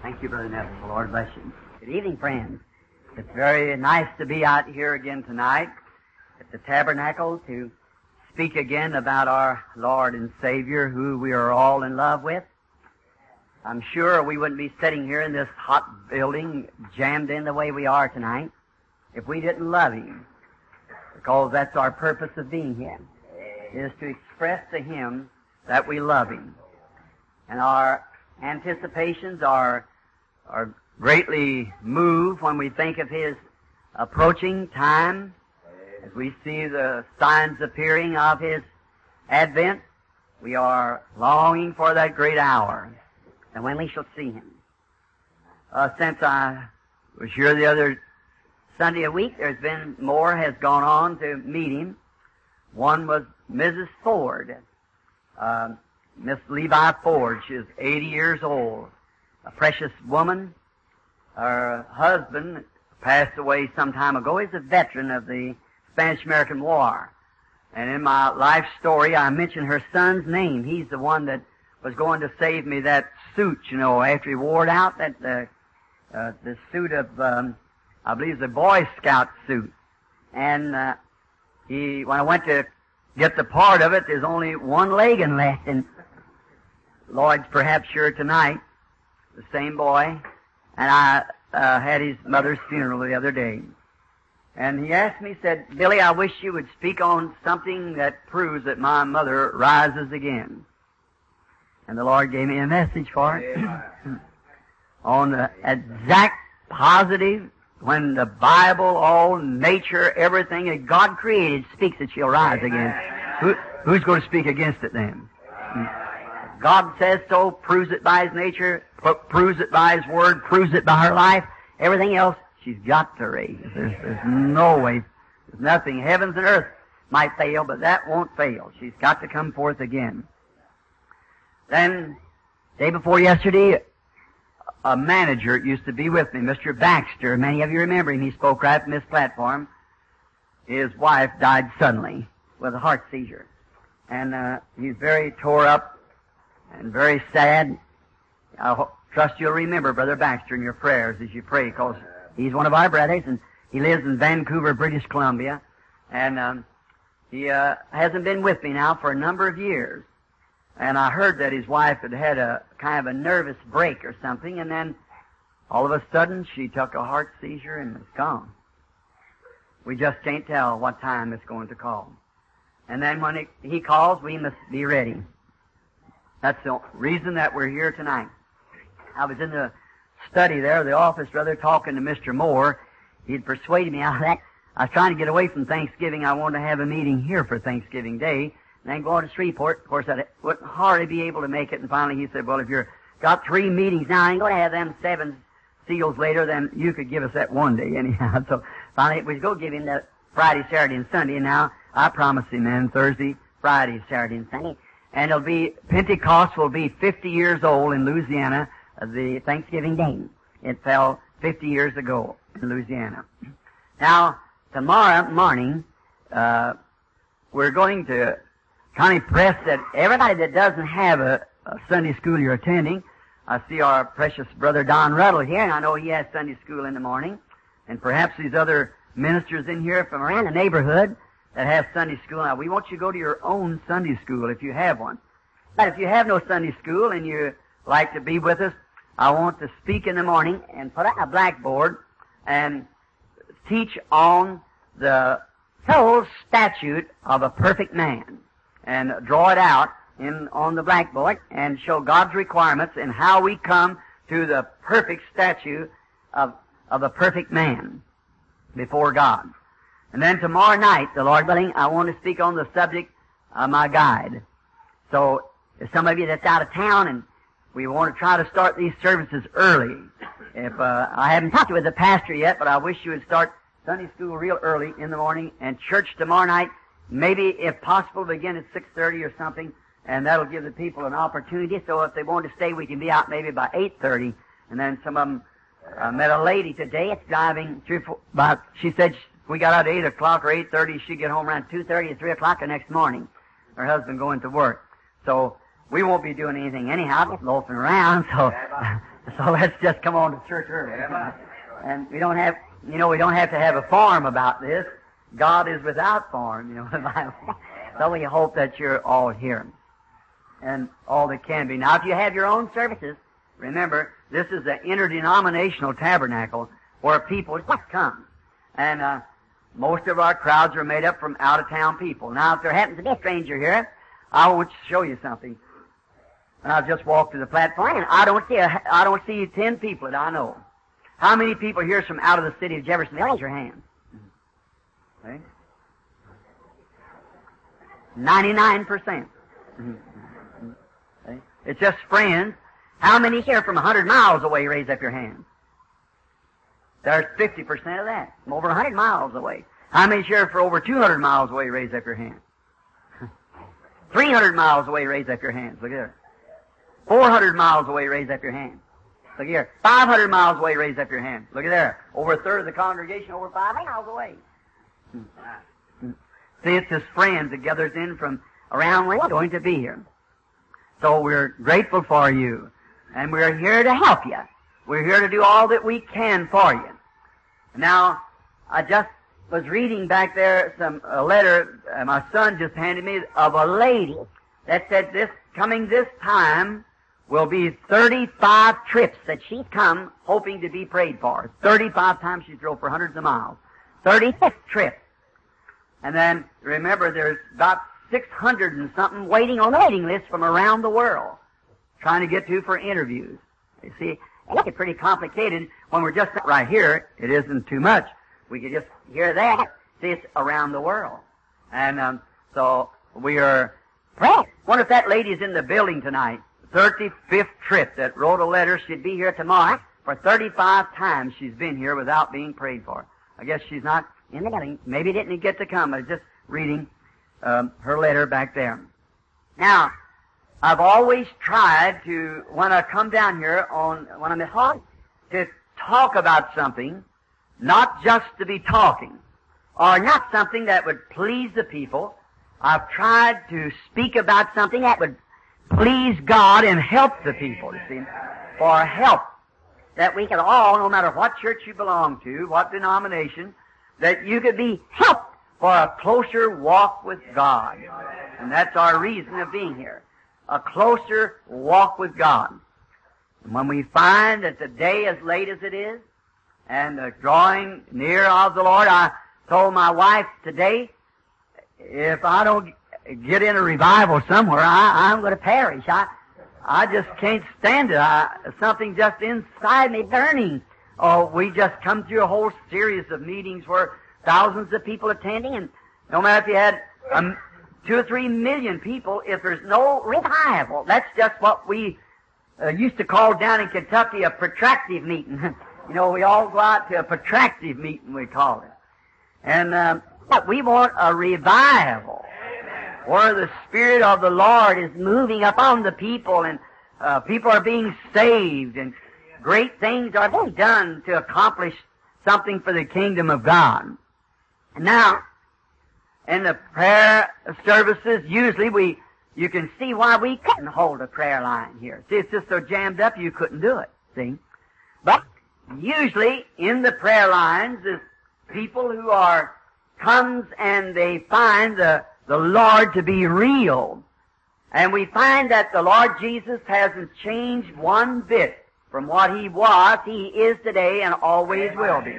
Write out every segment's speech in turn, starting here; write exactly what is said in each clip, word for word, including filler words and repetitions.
Thank you, Brother Neville. The Lord bless you. Good evening, friends. It's very nice to be out here again tonight at the Tabernacle to speak again about our Lord and Savior, who we are all in love with. I'm sure we wouldn't be sitting here in this hot building jammed in the way we are tonight if we didn't love Him, because that's our purpose of being here, is to express to Him that we love Him. And our anticipations are are greatly moved when we think of His approaching time, as we see the signs appearing of His advent. We are longing for that great hour, and when we shall see Him. Uh, since I was here the other Sunday a week, there's been more has gone on to meet Him. One was Missus Ford, uh, Miss Levi Ford. She is eighty years old, a precious woman. Her husband passed away some time ago. He's a veteran of the Spanish-American War. And in my life story, I mentioned her son's name. He's the one that was going to save me that suit, you know, after he wore it out, that uh, uh, the suit of, um, I believe, the Boy Scout suit. And uh, he, when I went to get the part of it, there's only one leg in left. And Lloyd's perhaps sure tonight, the same boy. And I uh, had his mother's funeral the other day. And he asked me, said, "Billy, I wish you would speak on something that proves that my mother rises again." And the Lord gave me a message for it. On the exact positive, when the Bible, all nature, everything that God created speaks that she'll rise again. Who, who's going to speak against it then? God says so, proves it by His nature, proves it by His Word, proves it by her life. Everything else, she's got to raise. There's, there's no way. There's nothing. Heavens and earth might fail, but that won't fail. She's got to come forth again. Then, day before yesterday, a manager used to be with me, Mister Baxter. Many of you remember him. He spoke right from this platform. His wife died suddenly with a heart seizure. And uh, he's very tore up and very sad. I ho- trust you'll remember Brother Baxter in your prayers as you pray, because he's one of our brothers, and he lives in Vancouver, British Columbia. And um, he uh, hasn't been with me now for a number of years. And I heard that his wife had had a kind of a nervous break or something, and then all of a sudden she took a heart seizure and was gone. We just can't tell what time it's going to call. And then when it, he calls, we must be ready. That's the reason that we're here tonight. I was in the study there, the office, brother, talking to Mister Moore. He'd persuaded me out of that. I was trying to get away from Thanksgiving. I wanted to have a meeting here for Thanksgiving Day, and then go on to Shreveport. Of course, I wouldn't hardly be able to make it. And finally he said, "Well, if you've got three meetings now, I ain't going to have them seven seals later, then you could give us that one day anyhow." So finally, we go give him that Friday, Saturday, and Sunday. And now I promised him then Thursday, Friday, Saturday, and Sunday. And it'll be, Pentecost will be fifty years old in Louisiana, uh, the Thanksgiving Day. It fell fifty years ago in Louisiana. Now, tomorrow morning, uh, we're going to kind of press that everybody that doesn't have a, a Sunday school you're attending. I see our precious brother Don Ruddle here, and I know he has Sunday school in the morning. And perhaps these other ministers in here from around the neighborhood that have Sunday school. Now, we want you to go to your own Sunday school if you have one. But if you have no Sunday school and you like to be with us, I want to speak in the morning and put out a blackboard and teach on the soul statute of a perfect man, and draw it out in on the blackboard and show God's requirements and how we come to the perfect statute of, of a perfect man before God. And then tomorrow night, the Lord willing, I want to speak on the subject of my guide. So, if some of you that's out of town, and we want to try to start these services early. If uh, I haven't talked with the pastor yet, but I wish you would start Sunday school real early in the morning, and church tomorrow night, maybe if possible begin at six thirty or something, and that'll give the people an opportunity. So if they want to stay, we can be out maybe by eight thirty. And then some of them, I uh, met a lady today. It's driving through, about, she said, we got out at eight o'clock or eight thirty. She'd get home around two thirty or three o'clock the next morning. Her husband going to work. So we won't be doing anything anyhow, just loafing around. So So let's just come on to church early. And we don't have, you know, we don't have to have a form about this. God is without form, you know, the Bible. So we hope that you're all here. And all that can be. Now, if you have your own services, remember, this is an interdenominational tabernacle where people just come. And uh, most of our crowds are made up from out-of-town people. Now, if there happens to be a stranger here, I want to show you something. And I've just walked to the platform, and I don't see a, I don't see ten people that I know. How many people here from out of the city of Jeffersonville? Raise your hand. Okay. Ninety-nine percent. Okay. It's just friends. How many here from a hundred miles away? Raise up your hand. There's fifty percent of that. From over a hundred miles away. How many here for over two hundred miles away? Raise up your hand. Three hundred miles away. Raise up your hands. Look here. Four hundred miles away. Raise up your hand. Look here. Five hundred miles away. Raise up your hand. Look at there. Over a third of the congregation over five miles away. See, it's his friends that gathers in from around where we're going to be here. So we're grateful for you. And we're here to help you. We're here to do all that we can for you. Now, I just was reading back there some a letter uh, my son just handed me of a lady that said this coming this time will be thirty-five trips that she's come hoping to be prayed for. thirty-five times she drove for hundreds of miles. thirty-fifth trip. And then, remember, there's about six hundred and something waiting on the waiting list from around the world, trying to get to for interviews. You see, it gets pretty complicated when we're just right here. It isn't too much. We could just hear that. See, it's around the world. And um, so we are praying. Wonder if that lady's in the building tonight. thirty-fifth trip that wrote a letter. She'd be here tomorrow. For thirty-five times she's been here without being prayed for. I guess she's not in the building. Maybe didn't get to come. I was just reading um, her letter back there. Now, I've always tried to, when I come down here on, when I'm at home, to talk about something, not just to be talking, or not something that would please the people. I've tried to speak about something that would please God and help the people, you see, for help. That we can all, no matter what church you belong to, what denomination, that you could be helped for a closer walk with God. And that's our reason of being here. A closer walk with God. And when we find that the day is late as it is, and the drawing near of the Lord, I told my wife today, if I don't get in a revival somewhere, I, I'm going to perish. I, I just can't stand it. I, something just inside me burning. Oh, we just come through a whole series of meetings where thousands of people attending, and no matter if you had um, two or three million people, if there's no revival, that's just what we uh, used to call down in Kentucky a protractive meeting. You know, we all go out to a protractive meeting, we call it. And uh, but we want a revival where the Spirit of the Lord is moving upon the people, and uh, people are being saved, and great things are being done to accomplish something for the kingdom of God. Now, in the prayer services, usually we, you can see why we couldn't hold a prayer line here. See, it's just so jammed up you couldn't do it, see. But usually in the prayer lines is people who are, comes and they find the, the Lord to be real. And we find that the Lord Jesus hasn't changed one bit from what He was. He is today and always will be.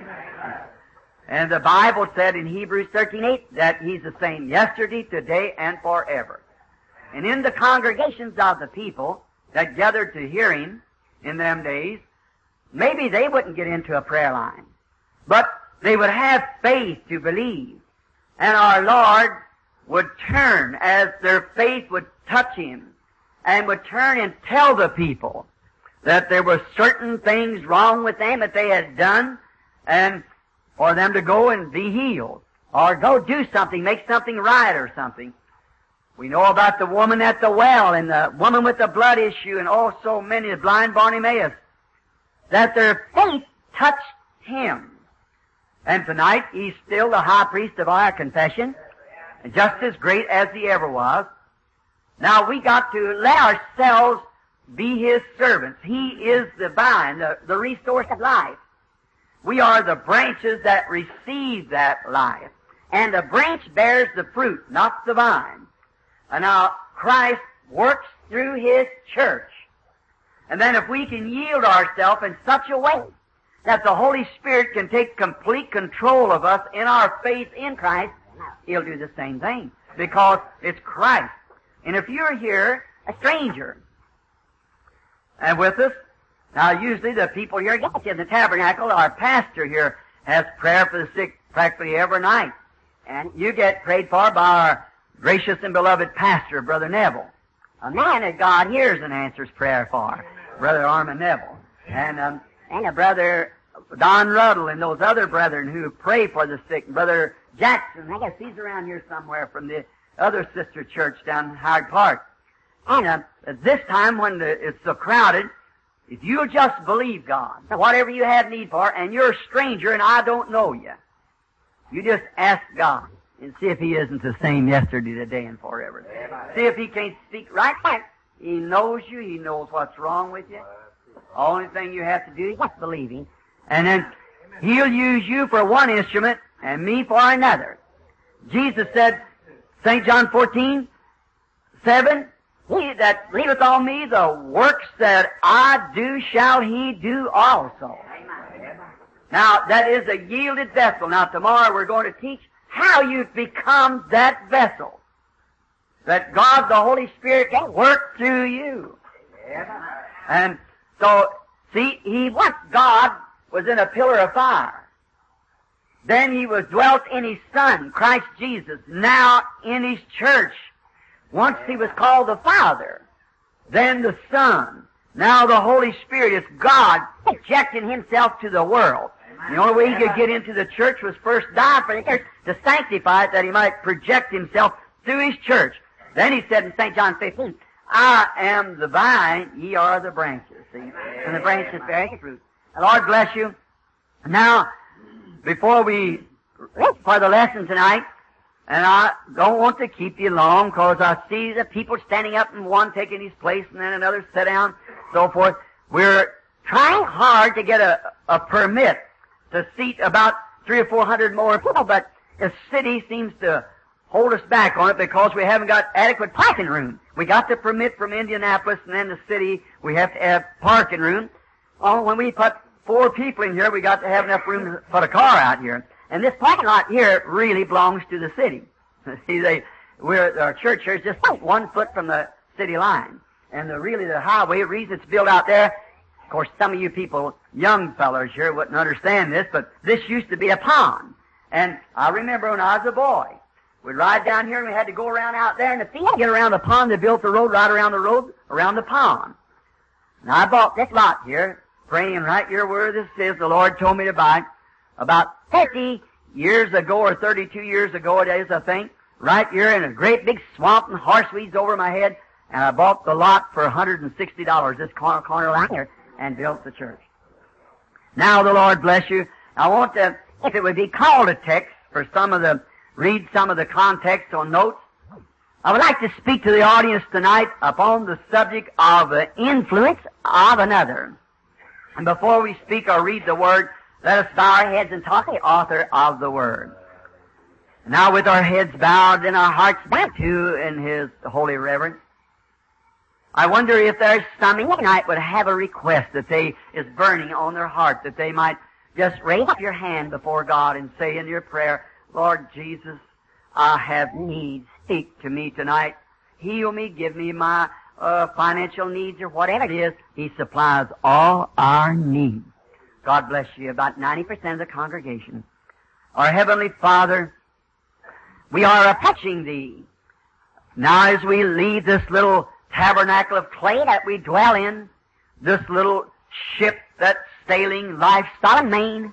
And the Bible said in Hebrews thirteen eight that He's the same yesterday, today, and forever. And in the congregations of the people that gathered to hear Him in them days, maybe they wouldn't get into a prayer line, but they would have faith to believe. And our Lord would turn as their faith would touch Him, and would turn and tell the people that there were certain things wrong with them that they had done, and for them to go and be healed, or go do something, make something right or something. We know about the woman at the well, and the woman with the blood issue, and oh, so many, the blind Bartimaeus, that their faith touched Him. And tonight, He's still the high priest of our confession, and just as great as He ever was. Now, we got to let ourselves be His servants. He is the vine, the, the resource of life. We are the branches that receive that life. And the branch bears the fruit, not the vine. And now Christ works through His church. And then if we can yield ourselves in such a way that the Holy Spirit can take complete control of us in our faith in Christ, He'll do the same thing. Because it's Christ. And if you're here, a stranger, and with us, now usually the people here in the tabernacle, our pastor here has prayer for the sick practically every night. And you get prayed for by our gracious and beloved pastor, Brother Neville. A man that God hears and answers prayer for, Brother Armin Neville. And, um, and a brother Don Ruddle and those other brethren who pray for the sick. Brother Jackson, I guess he's around here somewhere from the other sister church down in Hyde Park. And uh, at this time when the, it's so crowded, if you'll just believe God, whatever you have need for, and you're a stranger and I don't know you, you just ask God and see if He isn't the same yesterday, today, and forever. See if He can't speak right back. He knows you. He knows what's wrong with you. Only thing you have to do is just believe Him. And then He'll use you for one instrument and me for another. Jesus said, Saint John fourteen, seven, He that believeth on me, the works that I do shall he do also. Amen. Now, that is a yielded vessel. Now, tomorrow we're going to teach how you become that vessel. That God, the Holy Spirit, can work through you. Amen. And so, see, He once God was in a pillar of fire. Then He was dwelt in His Son, Christ Jesus, now in His church. Once He was called the Father, then the Son, now the Holy Spirit. Is God projecting Himself to the world. The only way He could get into the church was first die for the church, to sanctify it, that He might project Himself through His church. Then He said in Saint John fifteen, I am the vine, ye are the branches. See? And the branches bear fruit. The Lord bless you. Now, before we read for the lesson tonight, and I don't want to keep you long, because I see the people standing up and one taking his place and then another sit down, so forth. We're trying hard to get a, a permit to seat about three or four hundred more people, but the city seems to hold us back on it because we haven't got adequate parking room. We got the permit from Indianapolis, and then the city, we have to have parking room. Oh, when we put four people in here, we got to have enough room to put a car out here. And this parking lot here really belongs to the city. See, they, we're, our church here is just one foot from the city line. And the, really the highway, the reason it's built out there, of course, some of you people, young fellows here, wouldn't understand this, but this used to be a pond. And I remember when I was a boy, we'd ride down here and we had to go around out there in the field, get around the pond. They built the road right around the road, around the pond. Now, I bought this lot here, praying right here where this is. The Lord told me to buy it about fifty years ago, or thirty-two years ago it is, I think, right here in a great big swamp and horseweeds over my head. And I bought the lot for one hundred sixty dollars, this corner, corner line here, and built the church. Now the Lord bless you. I want to, if it would be called a text for some of the, read some of the context on notes. I would like to speak to the audience tonight upon the subject of the influence of another. And before we speak or read the Word, let us bow our heads and talk to the author of the Word. Now with our heads bowed and our hearts bent to in His holy reverence, I wonder if there's somebody tonight would have a request that they is burning on their heart, that they might just raise up your hand before God and say in your prayer, Lord Jesus, I have needs. Speak to me tonight. Heal me, give me my uh, financial needs or whatever it is. He supplies all our needs. God bless you. About ninety percent of the congregation. Our Heavenly Father, we are approaching Thee. Now as we leave this little tabernacle of clay that we dwell in, this little ship that's sailing life's solemn main,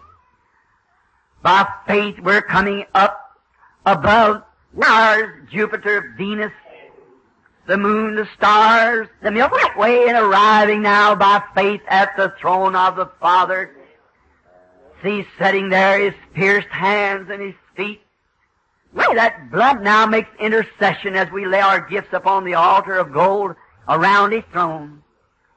by faith we're coming up above Mars, Jupiter, Venus, the moon, the stars, the Milky Way, and arriving now by faith at the throne of the Father. See, sitting there, His pierced hands and His feet. May that blood now makes intercession as we lay our gifts upon the altar of gold around His throne.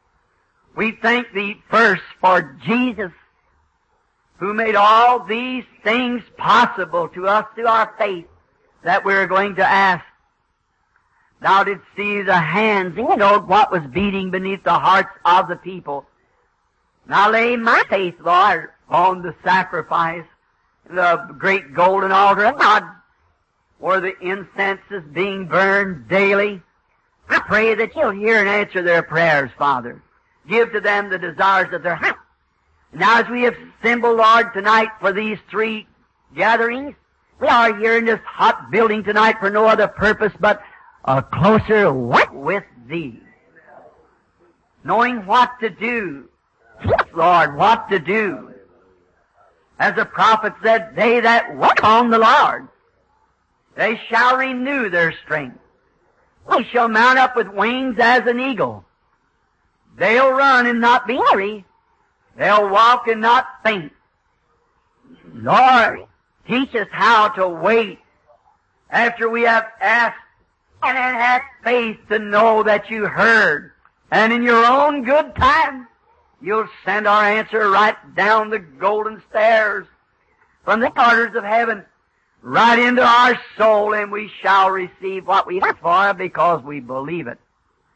We thank Thee first for Jesus, who made all these things possible to us through our faith that we're going to ask. Thou didst see the hands, you know what was beating beneath the hearts of the people. Now lay my faith, Lord, on the sacrifice, the great golden altar of God, where the incense is being burned daily. I pray that You'll hear and answer their prayers, Father. Give to them the desires of their heart. Now as we have assembled, Lord, tonight for these three gatherings, we are here in this hot building tonight for no other purpose but a closer walk with Thee. Knowing what to do. Yes, Lord, what to do. As the prophet said, they that wait on the Lord, they shall renew their strength. They shall mount up with wings as an eagle. They'll run and not be weary. They'll walk and not faint. Lord, teach us how to wait after we have asked and then have faith to know that You heard. And in Your own good time, You'll send our answer right down the golden stairs from the orders of heaven right into our soul, and we shall receive what we ask for because we believe it.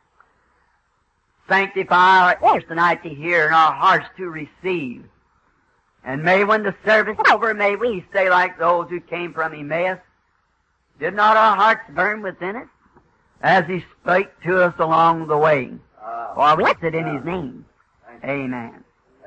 Sanctify our ears tonight to hear and our hearts to receive. And may when the service is over, may we say like those who came from Emmaus, did not our hearts burn within us as He spake to us along the way? For we asked it in His name. Amen.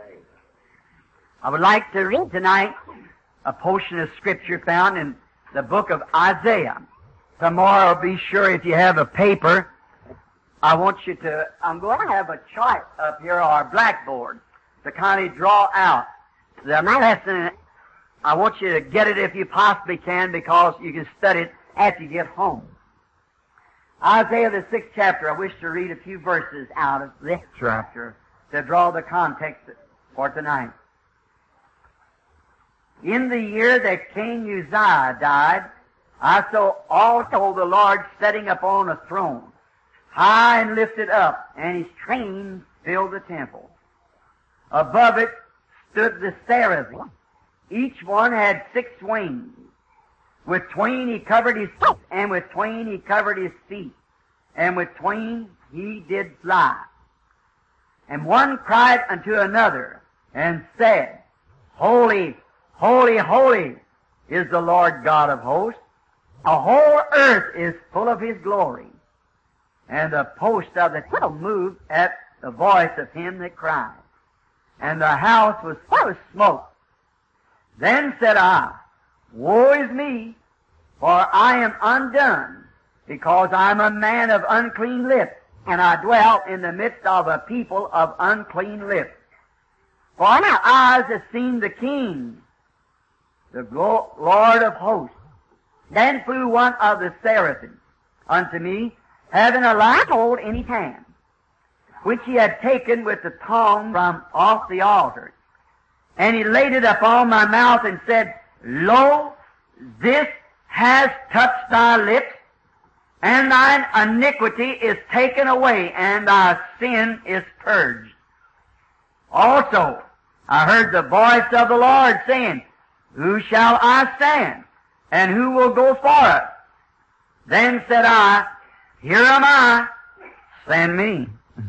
I would like to read tonight a portion of Scripture found in the book of Isaiah. Tomorrow, be sure if you have a paper, I want you to, I'm going to have a chart up here, or a blackboard, to kind of draw out the lesson. I want you to get it if you possibly can, because you can study it after you get home. Isaiah, the sixth chapter, I wish to read a few verses out of this chapter to draw the context for tonight. In the year that King Uzziah died, I saw also the Lord sitting upon a throne, high and lifted up, and His train filled the temple. Above it stood the seraphim. Each one had six wings. With twain He covered His face, and with twain He covered His feet, and with twain He did fly. And one cried unto another, and said, Holy, holy, holy is the Lord God of hosts. The whole earth is full of His glory. And the post of the temple moved at the voice of him that cried. And the house was full of smoke. Then said I, Woe is me, for I am undone, because I am a man of unclean lips, and I dwell in the midst of a people of unclean lips. For my eyes have seen the King, the Lord of hosts. Then flew one of the seraphim unto me, having a live hold in his hand, which he had taken with the tongue from off the altar. And he laid it upon my mouth and said, Lo, this has touched thy lips, and thine iniquity is taken away, and thy sin is purged. Also, I heard the voice of the Lord saying, Who shall I send, and who will go for us? Then said I, Here am I, send me.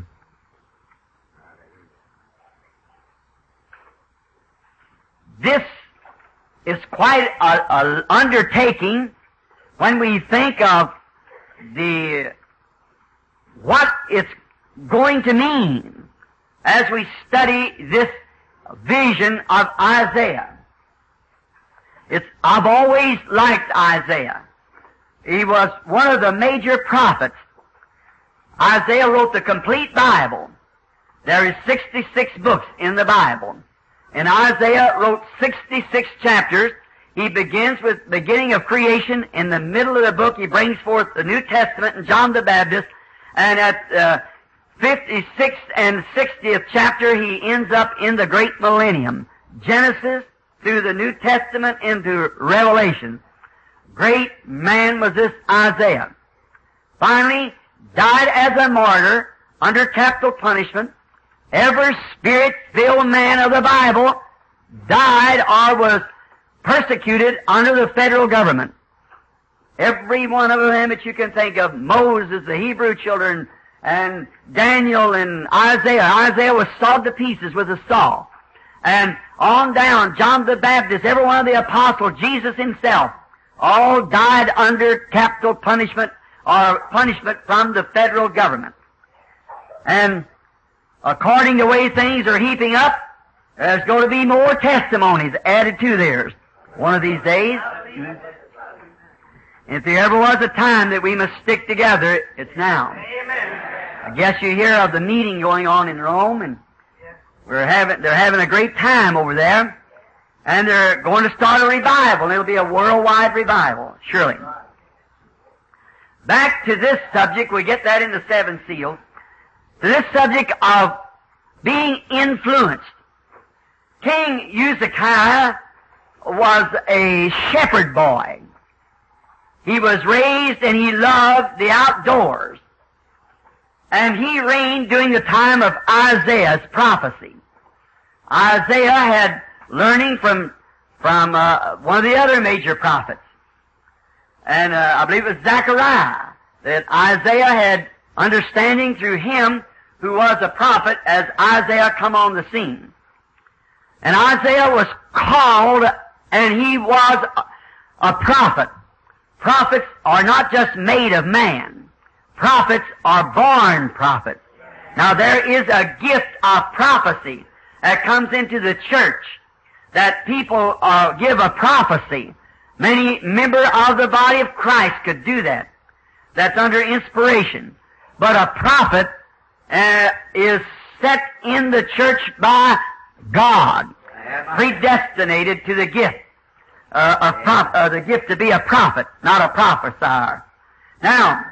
This is quite an undertaking when we think of the what it's going to mean as we study this vision of Isaiah. It's, I've always liked Isaiah. He was one of the major prophets. Isaiah wrote the complete Bible. There is sixty-six books in the Bible. And Isaiah wrote sixty-six chapters. He begins with the beginning of creation. In the middle of the book, he brings forth the New Testament and John the Baptist. And at uh, fifty-sixth and sixtieth chapter, he ends up in the great millennium. Genesis through the New Testament into Revelation. Great man was this Isaiah. Finally, died as a martyr under capital punishment every Spirit-filled man of the Bible died or was persecuted under the federal government. Every one of them that you can think of, Moses, the Hebrew children, and Daniel and Isaiah. Isaiah was sawed to pieces with a saw. And on down, John the Baptist, every one of the apostles, Jesus himself, all died under capital punishment or punishment from the federal government. And according to the way things are heaping up, there's going to be more testimonies added to theirs one of these days. If there ever was a time that we must stick together, it's now. I guess you hear of the meeting going on in Rome, and we're having, they're having a great time over there, and they're going to start a revival. It'll be a worldwide revival, surely. Back to this subject, we get that in the seven seals, to this subject of being influenced. King Uzziah was a shepherd boy. He was raised and he loved the outdoors. And he reigned during the time of Isaiah's prophecy. Isaiah had learning from from uh, one of the other major prophets. And uh, I believe it was Zechariah, that Isaiah had understanding through him who was a prophet as Isaiah come on the scene. And Isaiah was called, and he was a, a prophet. Prophets are not just made of man. Prophets are born prophets. Now there is a gift of prophecy that comes into the church, that people uh, give a prophecy. Many members of the body of Christ could do that. That's under inspiration. But a prophet uh, is set in the church by God, predestinated to the gift. Uh, a prof- uh, the gift to be a prophet, not a prophesier. Now,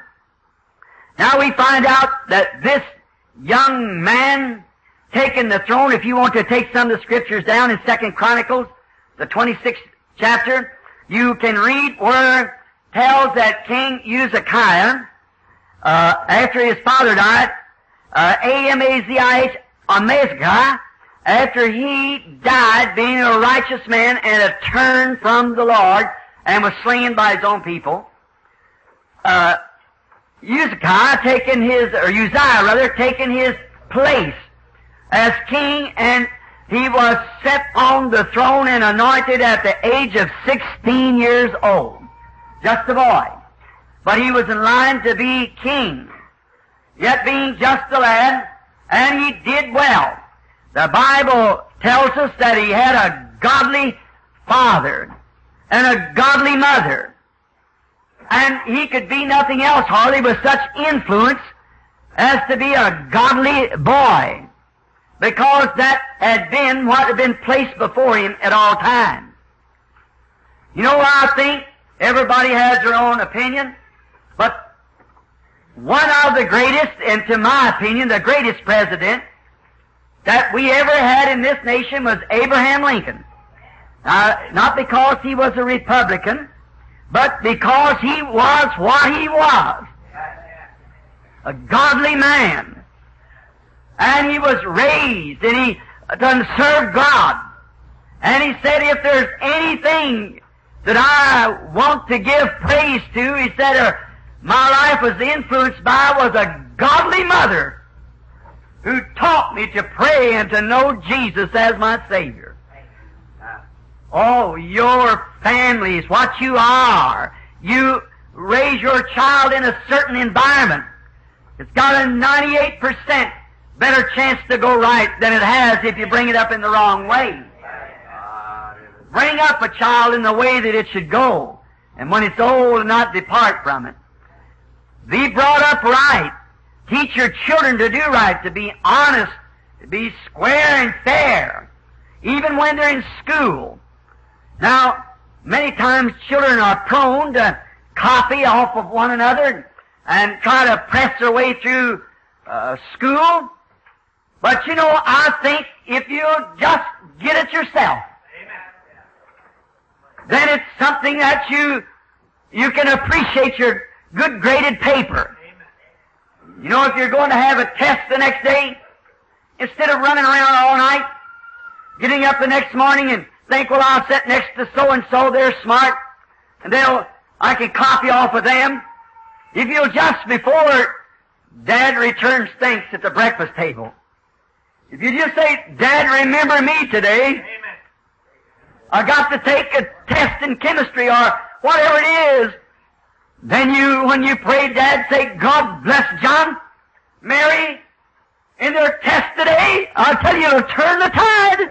now we find out that this young man taking the throne, if you want to take some of the scriptures down in Second Chronicles, the twenty-sixth chapter, you can read where it tells that King Uzziah, uh, after his father died, uh, A M A Z I H, Amaziah, after he died being a righteous man and had turned from the Lord and was slain by his own people, uh, Uzziah taken his, or Uzziah rather, taken his place as king, and he was set on the throne and anointed at the age of sixteen years old. Just a boy. But he was in line to be king. Yet being just a lad, and he did well. The Bible tells us that he had a godly father and a godly mother. And he could be nothing else hardly with such influence as to be a godly boy, because that had been what had been placed before him at all times. You know what I think? Everybody has their own opinion, but one of the greatest, and to my opinion, the greatest president that we ever had in this nation was Abraham Lincoln. Uh, not because he was a Republican, but because he was what he was. A godly man. And he was raised, and he done served God. And he said, if there's anything that I want to give praise to, he said, uh, my life was influenced by was a godly mother who taught me to pray and to know Jesus as my Savior. Oh, your family is what you are. You raise your child in a certain environment. It's got a ninety-eight percent better chance to go right than it has if you bring it up in the wrong way. Bring up a child in the way that it should go, and when it's old, not depart from it. Be brought up right. Teach your children to do right, to be honest, to be square and fair, even when they're in school. Now, many times children are prone to copy off of one another and try to press their way through uh, school. But you know, I think if you just get it yourself, then it's something that you you can appreciate your good graded paper. You know, if you're going to have a test the next day, instead of running around all night, getting up the next morning and think, well, I'll sit next to so-and-so, they're smart, and they'll, I can copy off of them. If you'll just before Dad returns thanks at the breakfast table, if you just say, Dad, remember me today, amen. I got to take a test in chemistry or whatever it is, then you, when you pray, Dad, say, God bless John, Mary, in their test today, I'll tell you, it'll turn the tide.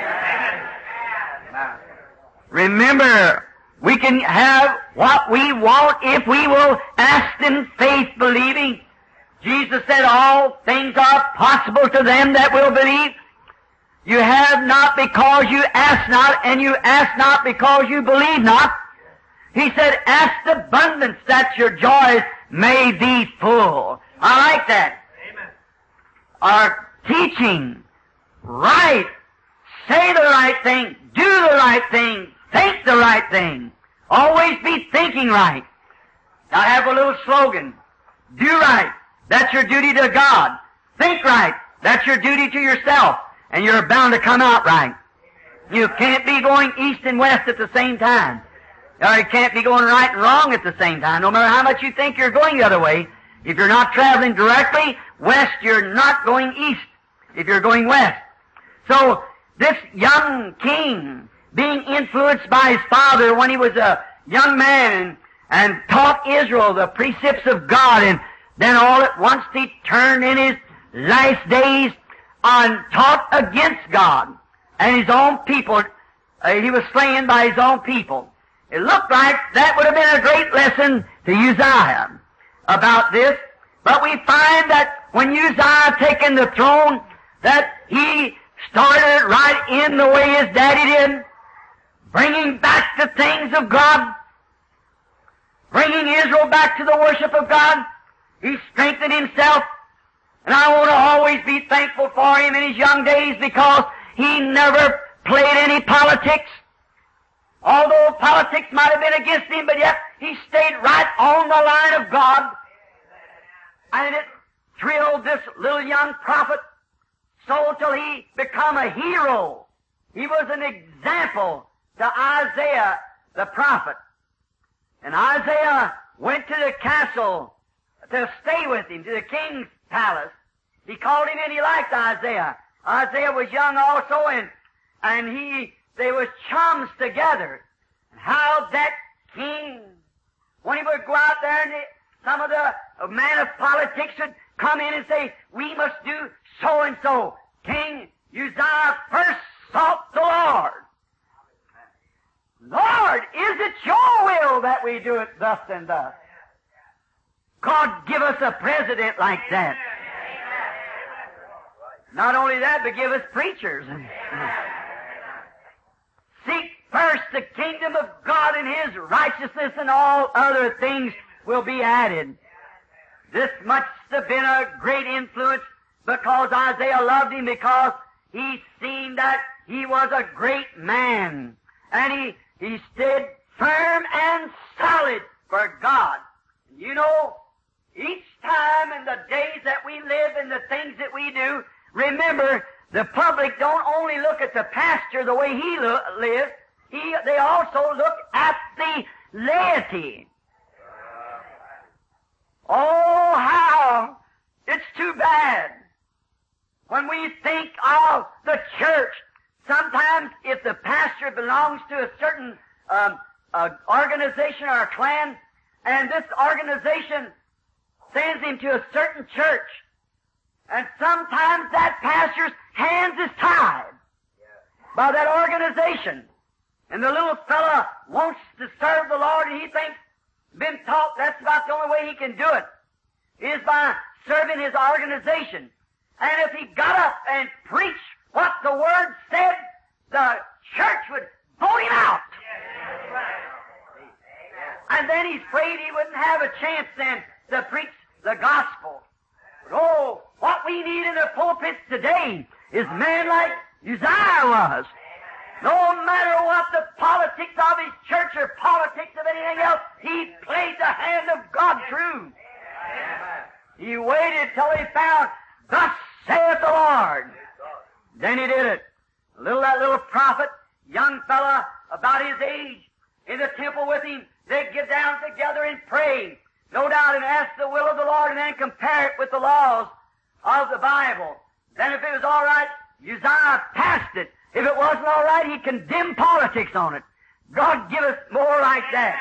Amen. Remember, we can have what we want if we will ask in faith, believing. Jesus said, all things are possible to them that will believe. You have not because you ask not, and you ask not because you believe not. He said, ask abundance that your joys may be full. I like that. Amen. Our teaching, right, say the right thing, do the right thing, think the right thing. Always be thinking right. I have a little slogan. Do right. That's your duty to God. Think right. That's your duty to yourself. And you're bound to come out right. You can't be going east and west at the same time. Or you can't be going right and wrong at the same time. No matter how much you think you're going the other way, if you're not traveling directly west, you're not going east if you're going west. So, this young king, being influenced by his father when he was a young man, and, and taught Israel the precepts of God, and then all at once he turned in his last days and taught against God and his own people. Uh, he was slain by his own people. It looked like that would have been a great lesson to Uzziah about this, but we find that when Uzziah taken the throne, that he started right in the way his daddy did, bringing back the things of God, bringing Israel back to the worship of God. He strengthened himself, and I want to always be thankful for him in his young days because he never played any politics. Although politics might have been against him, but yet he stayed right on the line of God. And it thrilled this little young prophet so till he become a hero. He was an example to Isaiah the prophet. And Isaiah went to the castle to stay with him, to the king's palace. He called him in, he liked Isaiah. Isaiah was young also, and, and he, they was chums together. How that king, when he would go out there and some of the a man of politics would come in and say, we must do so and so. King Uzziah first sought the Lord. Lord, is it your will that we do it thus and thus? God, give us a president like that. Not only that, but give us preachers. Seek first the kingdom of God and His righteousness, and all other things will be added. This must have been a great influence because Isaiah loved him, because he seen that he was a great man. And he, he stood firm and solid for God. You know, each time in the days that we live and the things that we do, remember, the public don't only look at the pastor the way he lo- lives, he, they also look at the laity. Oh, how it's too bad when we think of the church. Sometimes if the pastor belongs to a certain um, uh, organization or a clan, and this organization sends him to a certain church, and sometimes that pastor's hands is tied by that organization, and the little fella wants to serve the Lord, and he thinks, been taught that's about the only way he can do it, is by serving his organization. And if he got up and preached what the Word said, the church would vote him out. And then he's afraid he wouldn't have a chance then to preach the gospel. But oh, what we need in the pulpits today is men like Uzziah was. No matter what the politics of his church or politics of anything else, he played the hand of God through. He waited till he found, thus saith the Lord. Then he did it. Little, that little prophet, young fella, about his age, in the temple with him, they'd get down together and pray, no doubt, and ask the will of the Lord, and then compare it with the laws of the Bible. Then if it was all right, Uzziah passed it. If it wasn't all right, he condemned politics on it. God give us more like that.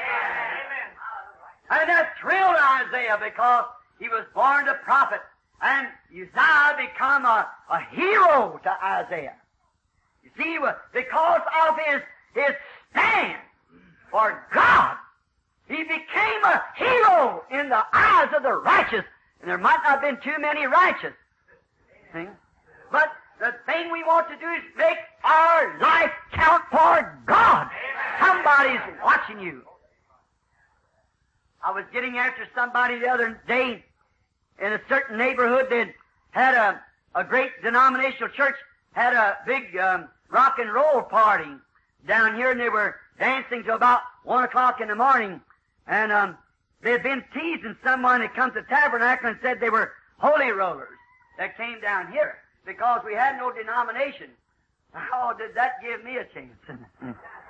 Amen. And that thrilled Isaiah because he was born a prophet. And Uzziah become a, a hero to Isaiah. You see, because of his, his stand for God, he became a hero in the eyes of the righteous. And there might not have been too many righteous. See? But the thing we want to do is make our life count for God. Somebody's watching you. I was getting after somebody the other day in a certain neighborhood that had a, a great denominational church, had a big um, rock and roll party down here, and they were dancing till about one o'clock in the morning. And um, they had been teasing someone that come to Tabernacle and said they were holy rollers that came down here because we had no denomination. Oh, did that give me a chance?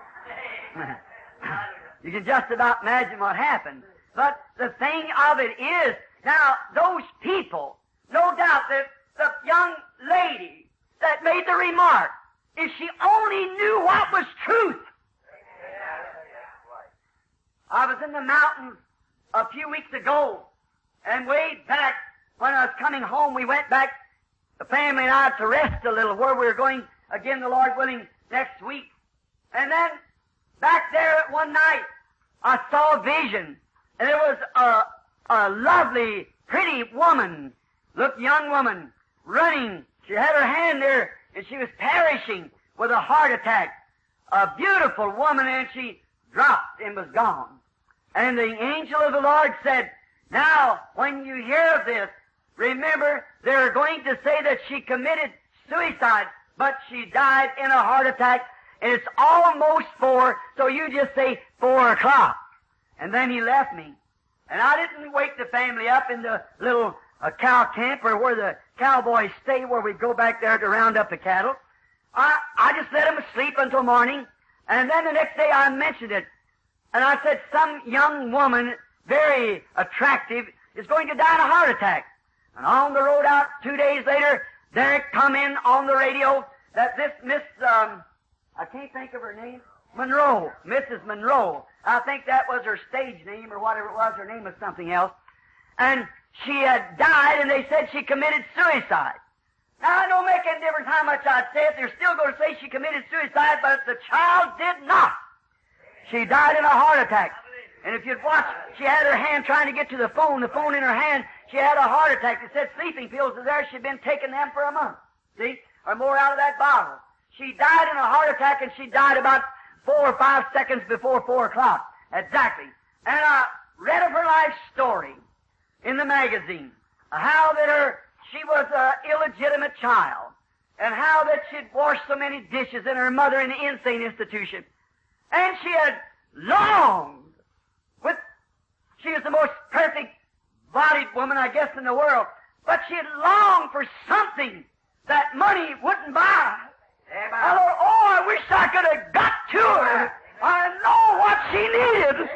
You can just about imagine what happened. But the thing of it is, now, those people, no doubt that the young lady that made the remark, if she only knew what was truth. I was in the mountains a few weeks ago, and way back when I was coming home, we went back, the family and I, to rest a little, where we were going again, the Lord willing, next week. And then, back there one night, I saw a vision, and it was a A lovely, pretty woman, looked young woman, running. She had her hand there, and she was perishing with a heart attack. A beautiful woman, and she dropped and was gone. And the angel of the Lord said, now, when you hear of this, remember, they're going to say that she committed suicide, but she died in a heart attack, and it's almost four, so you just say four o'clock. And then he left me. And I didn't wake the family up in the little uh, cow camp or where the cowboys stay, where we go back there to round up the cattle. I, I just let them sleep until morning. And then the next day I mentioned it. And I said, some young woman, very attractive, is going to die in a heart attack. And on the road out two days later, there it come in on the radio that this Miss, um, I can't think of her name, Monroe, Missus Monroe. I think that was her stage name or whatever it was. Her name was something else. And she had died, and they said she committed suicide. Now, it don't make any difference how much I'd say it. They're still going to say she committed suicide, but the child did not. She died in a heart attack. And if you'd watch, she had her hand trying to get to the phone, the phone in her hand. She had a heart attack. They said sleeping pills were there. She'd been taking them for a month, see, or more out of that bottle. She died in a heart attack, and she died about four or five seconds before four o'clock. Exactly. And I read of her life story in the magazine, how that her, she was an illegitimate child, and how that she'd washed so many dishes, and her mother in the insane institution. And she had longed with, she was the most perfect bodied woman, I guess, in the world, but she had longed for something that money wouldn't buy. I thought, oh, I wish I could have got to her. I know what she needed.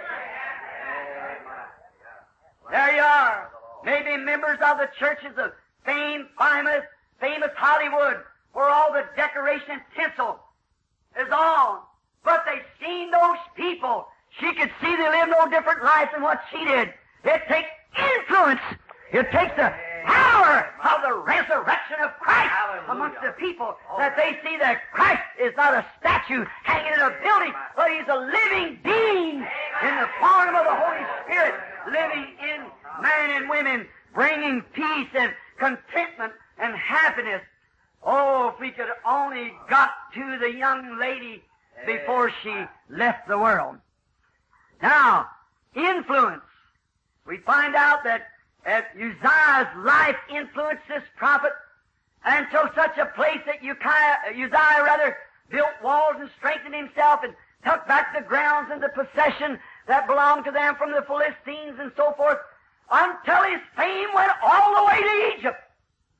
There you are. Maybe members of the churches of fame, famous, famous Hollywood, where all the decoration and tinsel is on. But they seen those people. She could see they lived no different life than what she did. It takes influence. It takes the power of the resurrection of Christ amongst the people, that they see that Christ is not a statue hanging in a building, but He's a living being in the form of the Holy Spirit, living in men and women, bringing peace and contentment and happiness. Oh, if we could only got to the young lady before she left the world. Now, influence. We find out that As Uzziah's life influenced this prophet until such a place that Uzziah rather built walls and strengthened himself and took back the grounds and the possession that belonged to them from the Philistines and so forth, until his fame went all the way to Egypt.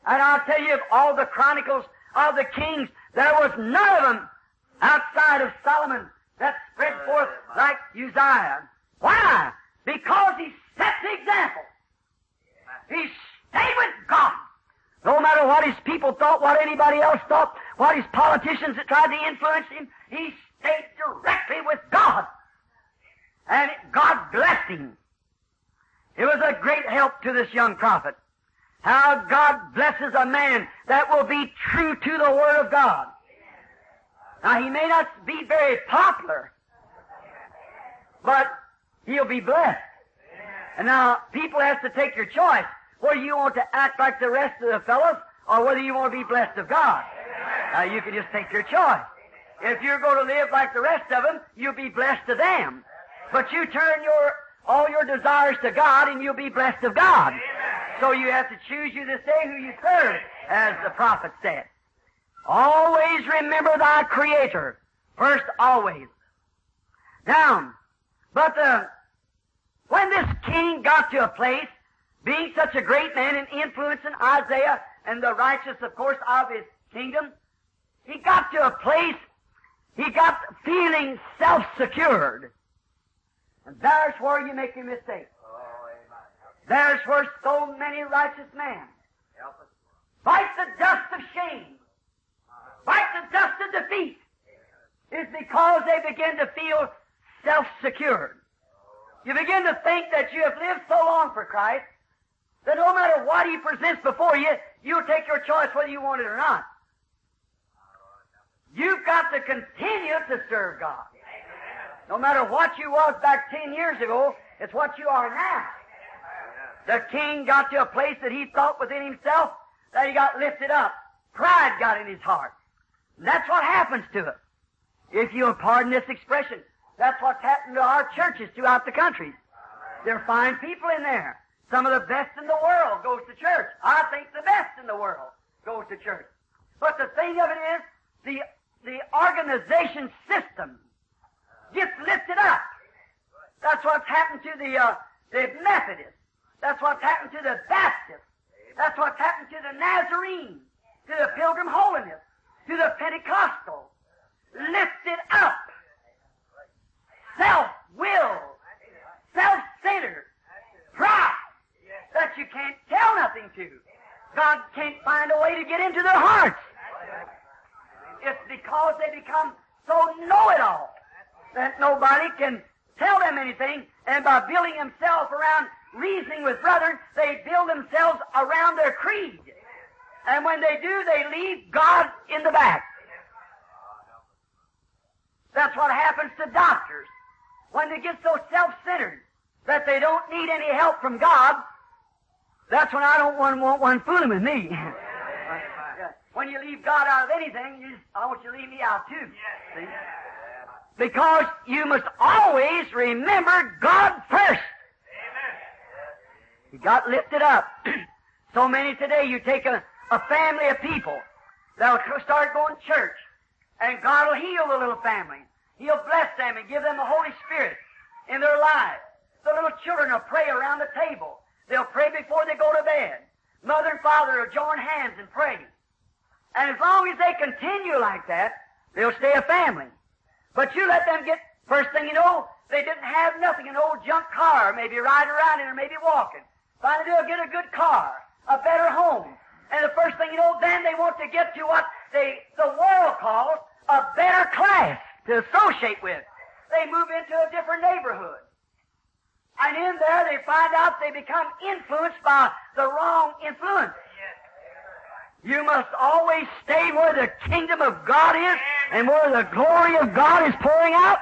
And I'll tell you, of all the chronicles of the kings, there was none of them outside of Solomon that spread forth like Uzziah. Why? Because he set the example. He stayed with God. No matter what his people thought, what anybody else thought, what his politicians that tried to influence him, he stayed directly with God. And God blessed him. It was a great help to this young prophet. How God blesses a man that will be true to the Word of God. Now, he may not be very popular, but he'll be blessed. And now, people have to take your choice, whether you want to act like the rest of the fellows or whether you want to be blessed of God. Now, you can just take your choice. If you're going to live like the rest of them, you'll be blessed of them. But you turn your all your desires to God and you'll be blessed of God. So you have to choose you this day who you serve, as the prophet said. Always remember thy Creator. First, always. Now, but the, when this king got to a place, being such a great man and influencing Isaiah and the righteous, of course, of his kingdom, he got to a place, he got feeling self-secured. And there's where you make your mistake. There's where so many righteous men bite the dust of shame, bite the dust of defeat, is because they begin to feel self-secured. You begin to think that you have lived so long for Christ that no matter what He presents before you, you'll take your choice whether you want it or not. You've got to continue to serve God. No matter what you was back ten years ago, it's what you are now. The king got to a place that he thought within himself that he got lifted up. Pride got in his heart. And that's what happens to us. If you'll pardon this expression, that's what's happened to our churches throughout the country. There are fine people in there. Some of the best in the world goes to church. I think the best in the world goes to church. But the thing of it is, the, the organization system gets lifted up. That's what's happened to the, uh, the Methodists. That's what's happened to the Baptists. That's what's happened to the Nazarene, to the Pilgrim Holiness, to the Pentecostal. Lifted up. Self-will. Self-centered. Pride. That you can't tell nothing to. God can't find a way to get into their hearts. It's because they become so know-it-all that nobody can tell them anything, and by building themselves around reasoning with brethren, they build themselves around their creed. And when they do, they leave God in the back. That's what happens to doctors. When they get so self-centered that they don't need any help from God, that's when I don't want, want one fooling with me. When you leave God out of anything, you just, I want you to leave me out too. See? Because you must always remember God first. He got lifted up. So many today, you take a, a family of people that'll start going to church, and God will heal the little family. He'll bless them and give them the Holy Spirit in their lives. The little children will pray around the table. They'll pray before they go to bed. Mother and father will join hands and pray. And as long as they continue like that, they'll stay a family. But you let them get, first thing you know, they didn't have nothing, an old junk car, maybe riding around in or maybe walking. Finally they'll get a good car, a better home. And the first thing you know, then they want to get to what they, the world calls a better class to associate with. They move into a different neighborhood. And in there they find out they become influenced by the wrong influence. You must always stay where the kingdom of God is and where the glory of God is pouring out.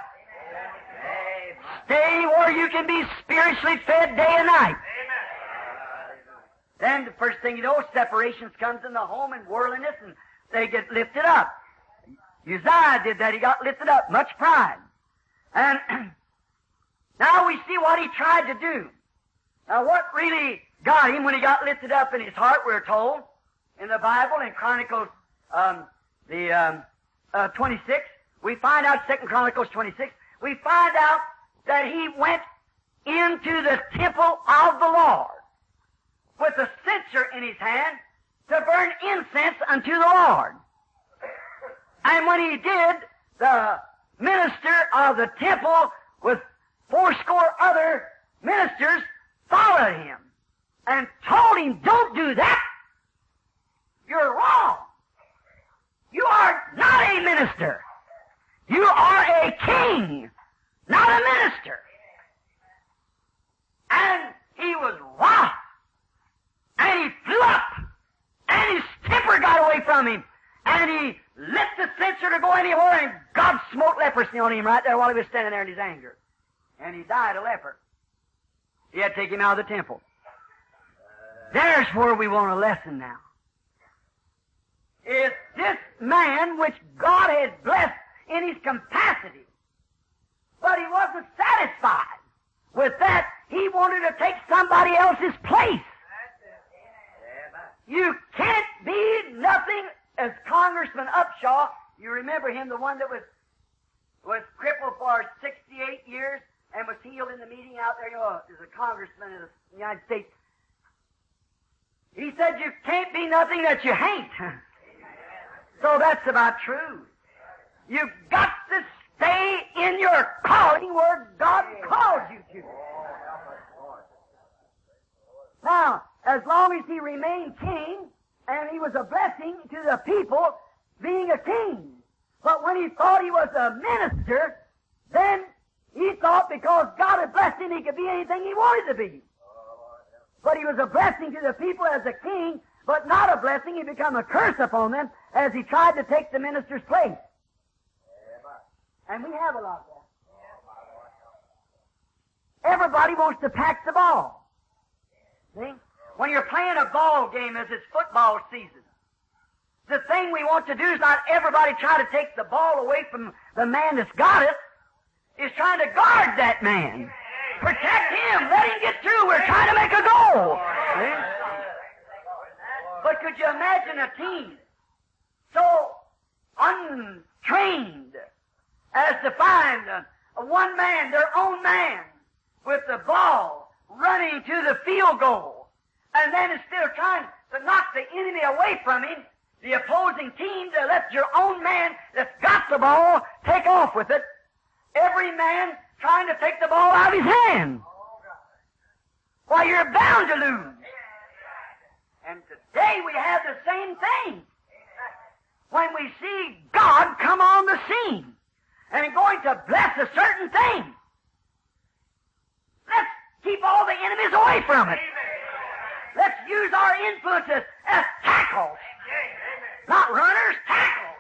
Stay where you can be spiritually fed day and night. Then the first thing you know, separations comes in the home and worldliness, and they get lifted up. Uzziah did that. He got lifted up. Much pride. And now we see what he tried to do. Now what really got him when he got lifted up in his heart, we're told, in the Bible, in Chronicles, um, the um, uh, twenty-six, we find out, Second Chronicles twenty-six, we find out that he went into the temple of the Lord with a censer in his hand to burn incense unto the Lord. And when he did, the minister of the temple with fourscore other ministers followed him and told him, don't do that. You're wrong. You are not a minister. You are a king, not a minister. And he was wroth. And he flew up. And his temper got away from him. And he lit the censer to go anywhere, and God smote leprosy on him right there while he was standing there in his anger. And he died a leper. He had to take him out of the temple. There's where we want a lesson now. If this man, which God has blessed in his capacity, but he wasn't satisfied with that, he wanted to take somebody else's place. You can't be nothing. As Congressman Upshaw, you remember him, the one that was was crippled for sixty-eight years and was healed in the meeting out there, you know, as a congressman in the United States. He said, you can't be nothing that you ain't. So that's about true. You've got to stay in your calling where God called you to. Now, as long as he remained king, and he was a blessing to the people, being a king. But when he thought he was a minister, then he thought because God had blessed him, he could be anything he wanted to be. But he was a blessing to the people as a king, but not a blessing. He became a curse upon them as he tried to take the minister's place. And we have a lot of that. Everybody wants to pack the ball. See? When you're playing a ball game as it's football season, the thing we want to do is not everybody try to take the ball away from the man that's got it. Is trying to guard that man. Protect him. Let him get through. We're trying to make a goal. See? But could you imagine a team so untrained as to find a, a one man, their own man, with the ball running to the field goal? And then instead of trying to knock the enemy away from him, the opposing team, to let your own man that's got the ball take off with it, every man trying to take the ball out of his hand. Why, you're bound to lose. And today we have the same thing. When we see God come on the scene and going to bless a certain thing, let's keep all the enemies away from it. Let's use our influences as tackles. Not runners, tackles.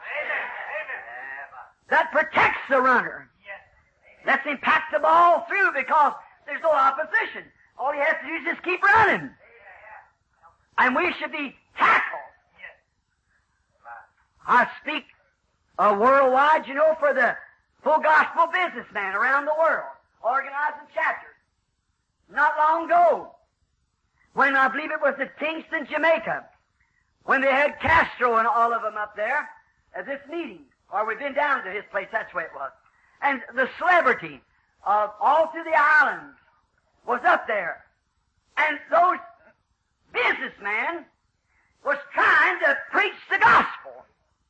That protects the runner. Lets him pack the ball through because there's no opposition. All he has to do is just keep running. And we should be tackles. I speak uh, worldwide, you know, for the full gospel businessman around the world, organizing chapters. Not long ago, when I believe it was at Kingston, Jamaica, when they had Castro and all of them up there at this meeting, or we've been down to his place, that's where it was. And the celebrity of all through the islands was up there. And those businessmen was trying to preach the gospel.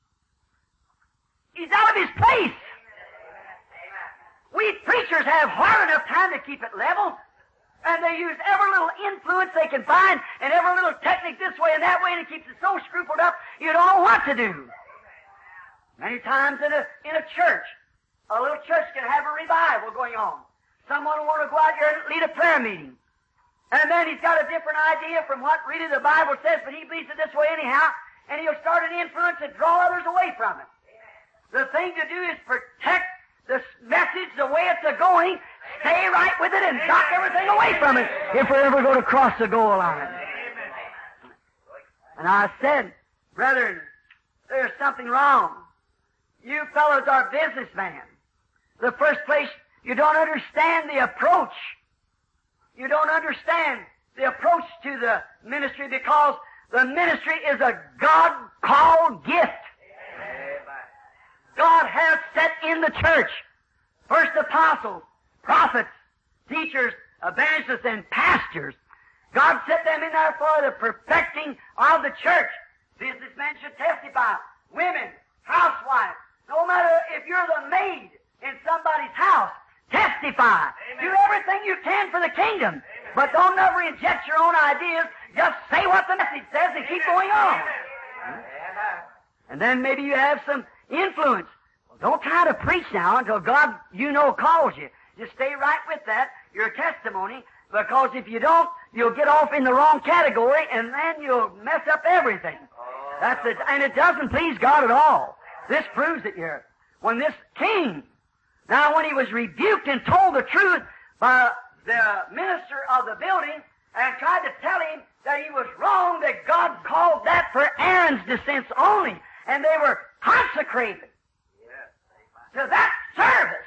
He's out of his place. We preachers have hard enough time to keep it level. And they use every little influence they can find and every little technique this way and that way, and it keeps it so scrupled up you don't know what to do. Many times in a, in a church, a little church can have a revival going on. Someone will want to go out here and lead a prayer meeting. And then he's got a different idea from what really the Bible says, but he believes it this way anyhow, and he'll start an influence and draw others away from it. The thing to do is protect the message the way it's a-going, stay right with it, and knock everything away from it if we're ever going to cross the goal line. And I said, brethren, there's something wrong. You fellows are businessmen. The first place, you don't understand the approach. You don't understand the approach to the ministry because the ministry is a God-called gift. God has set in the church first apostles, prophets, teachers, evangelists, and pastors. God set them in there for the perfecting of the church. Businessmen should testify. Women, housewives, no matter if you're the maid in somebody's house, testify. Amen. Do everything you can for the kingdom. Amen. But don't ever inject your own ideas. Just say what the message says and keep going on. Amen. And then maybe you have some influence. Well, don't try to preach now until God, you know, calls you. Just stay right with that, your testimony, because if you don't, you'll get off in the wrong category and then you'll mess up everything. That's it. And it doesn't please God at all. This proves it here. When this king, now when he was rebuked and told the truth by the minister of the building and tried to tell him that he was wrong, that God called that for Aaron's descendants only, and they were consecrated to that service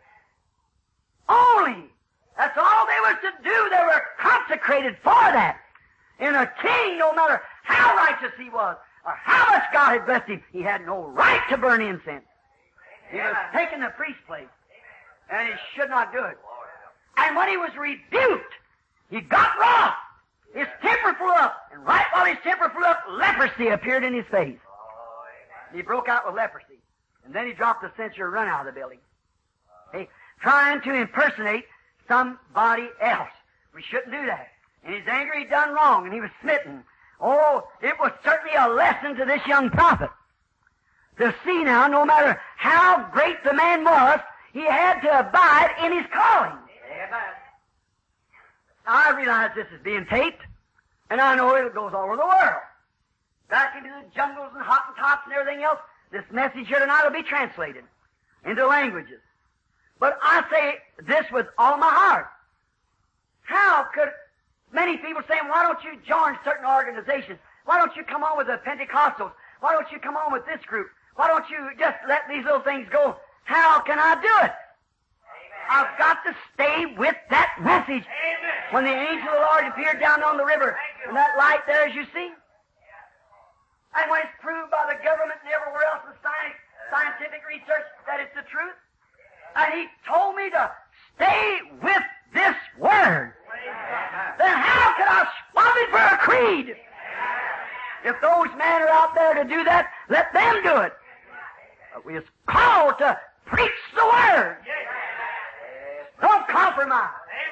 only. That's all they was to do. They were consecrated for that. And a king, no matter how righteous he was, or how much God had blessed him, he had no right to burn incense. He was taking the priest's place, and he should not do it. And when he was rebuked, he got wroth. His temper flew up, and right while his temper flew up, leprosy appeared in his face. He broke out with leprosy, and then he dropped the censer and run out of the building. Hey, trying to impersonate somebody else. We shouldn't do that. And he's angry, he done wrong, and he was smitten. Oh, it was certainly a lesson to this young prophet to see now, no matter how great the man was, he had to abide in his calling. Amen. I realize this is being taped, and I know it goes all over the world. Back into the jungles and Hottentots and everything else, this message here tonight will be translated into languages. But I say this with all my heart. How could many people say, why don't you join certain organizations? Why don't you come on with the Pentecostals? Why don't you come on with this group? Why don't you just let these little things go? How can I do it? Amen. I've got to stay with that message. Amen. When the angel of the Lord appeared down on the river, and that light there, as you see, and when it's proved by the government and everywhere else in science, scientific research that it's the truth, and he told me to stay with this word, then how can I swap it for a creed? If those men are out there to do that, let them do it. But we are called to preach the word. Don't compromise.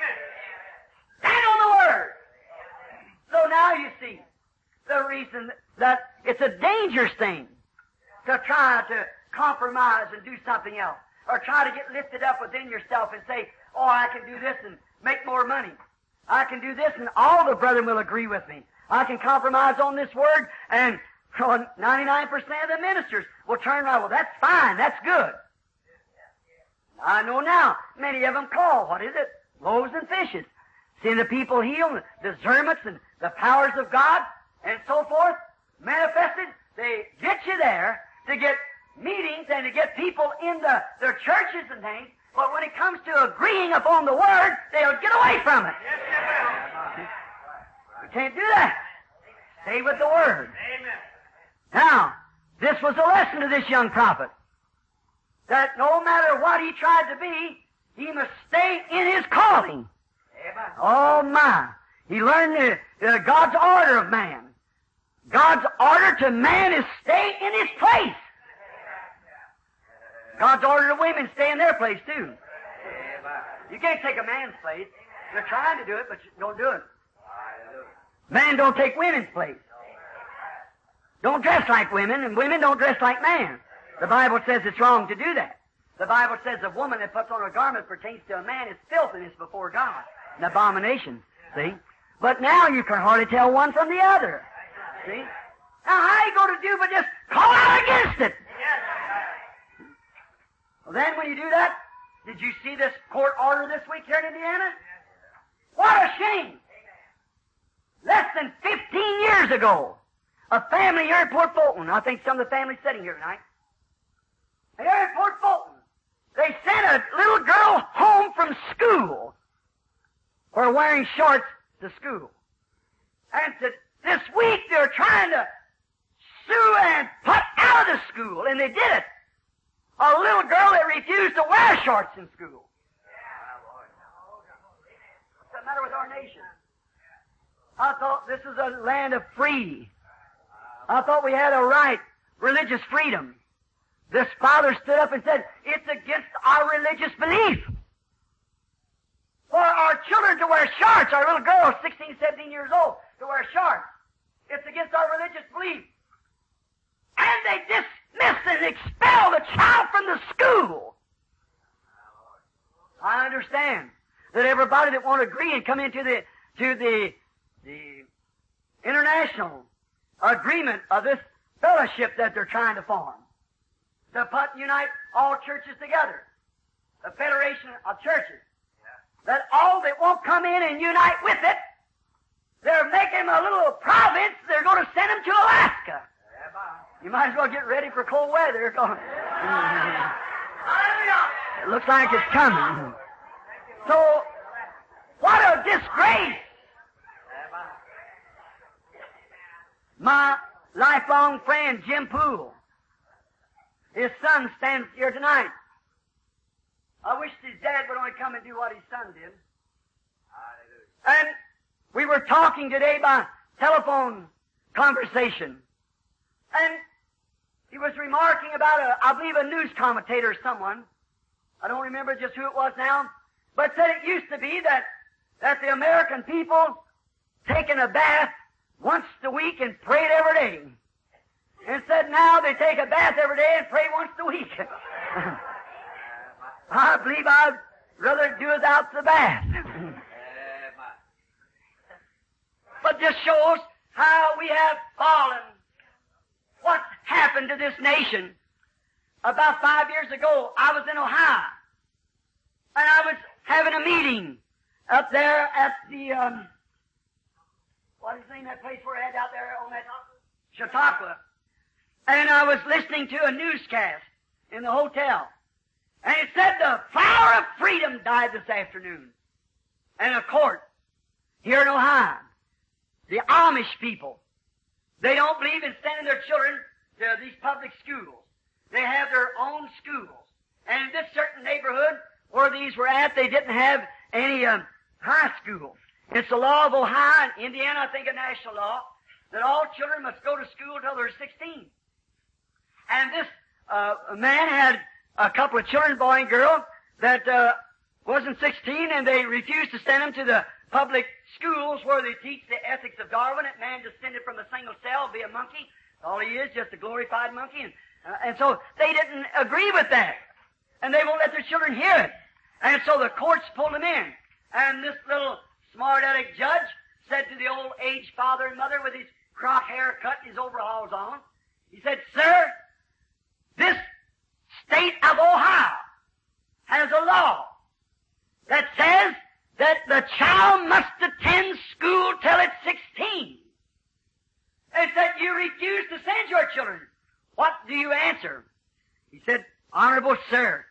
Stand on the word. So now you see the reason that it's a dangerous thing to try to compromise and do something else, or try to get lifted up within yourself and say, oh, I can do this and make more money. I can do this and all the brethren will agree with me. I can compromise on this word and ninety-nine percent of the ministers will turn around. Well, that's fine. That's good. I know now, many of them call, what is it? Loaves and fishes. Seeing the people healed, discernments and the powers of God and so forth manifested. They get you there to get meetings and to get people in the, their churches and things. But when it comes to agreeing upon the word, they'll get away from it. You can't do that. Stay with the word. Amen. Now, this was a lesson to this young prophet, that no matter what he tried to be, he must stay in his calling. Amen. Oh my! He learned the, uh, God's order of man. God's order to man is stay in his place. God's order to women stay in their place too. You can't take a man's place. They're trying to do it, but you don't do it. Man don't take women's place. Don't dress like women, and women don't dress like man. The Bible says it's wrong to do that. The Bible says a woman that puts on a garment pertains to a man is filthiness before God, an abomination. See? But now you can hardly tell one from the other. See? Now how you going to do but just call out against it? Well, then when you do that, did you see this court order this week here in Indiana? What a shame! Less than fifteen years ago, a family here in Port Fulton, I think some of the families sitting here tonight, here in Port Fulton, they sent a little girl home from school for wearing shorts to school. And to, this week they're trying to sue and put out of the school, and they did it. A little girl that refused to wear shorts in school. What's the matter with our nation? I thought this is a land of free. I thought we had a right, religious freedom. This father stood up and said, it's against our religious belief for our children to wear shorts, our little girls, sixteen, seventeen years old, to wear shorts. It's against our religious belief. And they dismissed and expelled the child from the school. I understand that everybody that won't agree and come into the to the the international agreement of this fellowship that they're trying to form, to put unite all churches together, the federation of churches, that all that won't come in and unite with it, they're making a little province. They're going to send them to Alaska. You might as well get ready for cold weather. It looks like it's coming. So, what a disgrace! My lifelong friend, Jim Poole, his son stands here tonight. I wish his dad would only come and do what his son did. And we were talking today by telephone conversation. And he was remarking about, a, I believe, a news commentator or someone. I don't remember just who it was now. But said it used to be that, that the American people taking a bath once a week and prayed every day. And said now they take a bath every day and pray once a week. I believe I'd rather do without the bath. But this shows how we have fallen. What's happened to this nation? About five years ago, I was in Ohio. And I was having a meeting up there at the, um, what is the name of that place we're at out there on that Chautauqua? And I was listening to a newscast in the hotel. And it said the flower of freedom died this afternoon. And a court here in Ohio, the Amish people, they don't believe in sending their children to these public schools. They have their own schools. And in this certain neighborhood where these were at, they didn't have any um, high school. It's the law of Ohio and Indiana, I think a national law, that all children must go to school until they're sixteen. And this uh, man had a couple of children, boy and girl, that uh, wasn't sixteen, and they refused to send them to the public schools where they teach the ethics of Darwin, that man descended from a single cell, be a monkey. All he is, just a glorified monkey. And, uh, and so they didn't agree with that. And they won't let their children hear it. And so the courts pulled them in. And this little smart-aleck judge said to the old aged father and mother with his cropped hair cut and his overalls on, he said, "Sir, this state of Ohio has a law that says that the child must attend school till it's sixteen. And said, you refuse to send your children. What do you answer?" He said, "Honorable sir,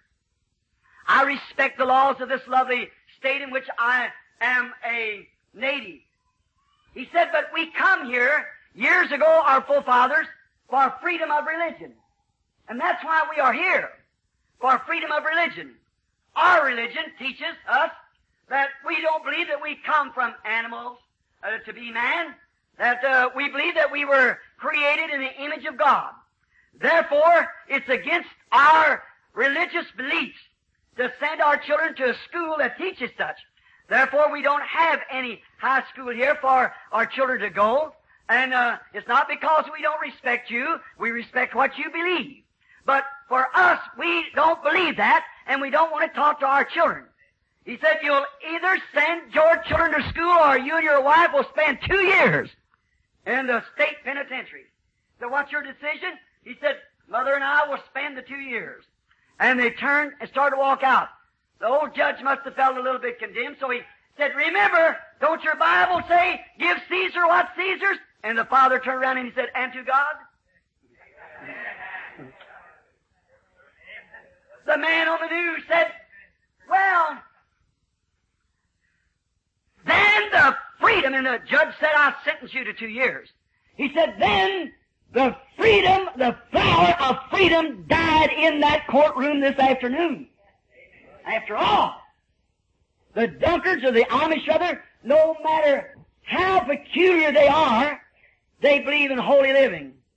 I respect the laws of this lovely state in which I am a native." He said, "But we come here years ago, our forefathers, for freedom of religion. And that's why we are here, for freedom of religion. Our religion teaches us that we don't believe that we come from animals uh, to be man, that uh, we believe that we were created in the image of God. Therefore, it's against our religious beliefs to send our children to a school that teaches such. Therefore, we don't have any high school here for our children to go. And uh, it's not because we don't respect you. We respect what you believe. But for us, we don't believe that, and we don't want to talk to our children." He said, "You'll either send your children to school or you and your wife will spend two years in the state penitentiary." So what's your decision? He said, "Mother and I will spend the two years." And they turned and started to walk out. The old judge must have felt a little bit condemned, so he said, "Remember, don't your Bible say, give Caesar what's Caesar's?" And the father turned around and he said, "And to God?" The man on the news said, "Well, then the freedom," and the judge said, "I sentence you to two years." He said, "Then the freedom, the flower of freedom died in that courtroom this afternoon." After all, the Dunkards or the Amish other, no matter how peculiar they are, they believe in holy living.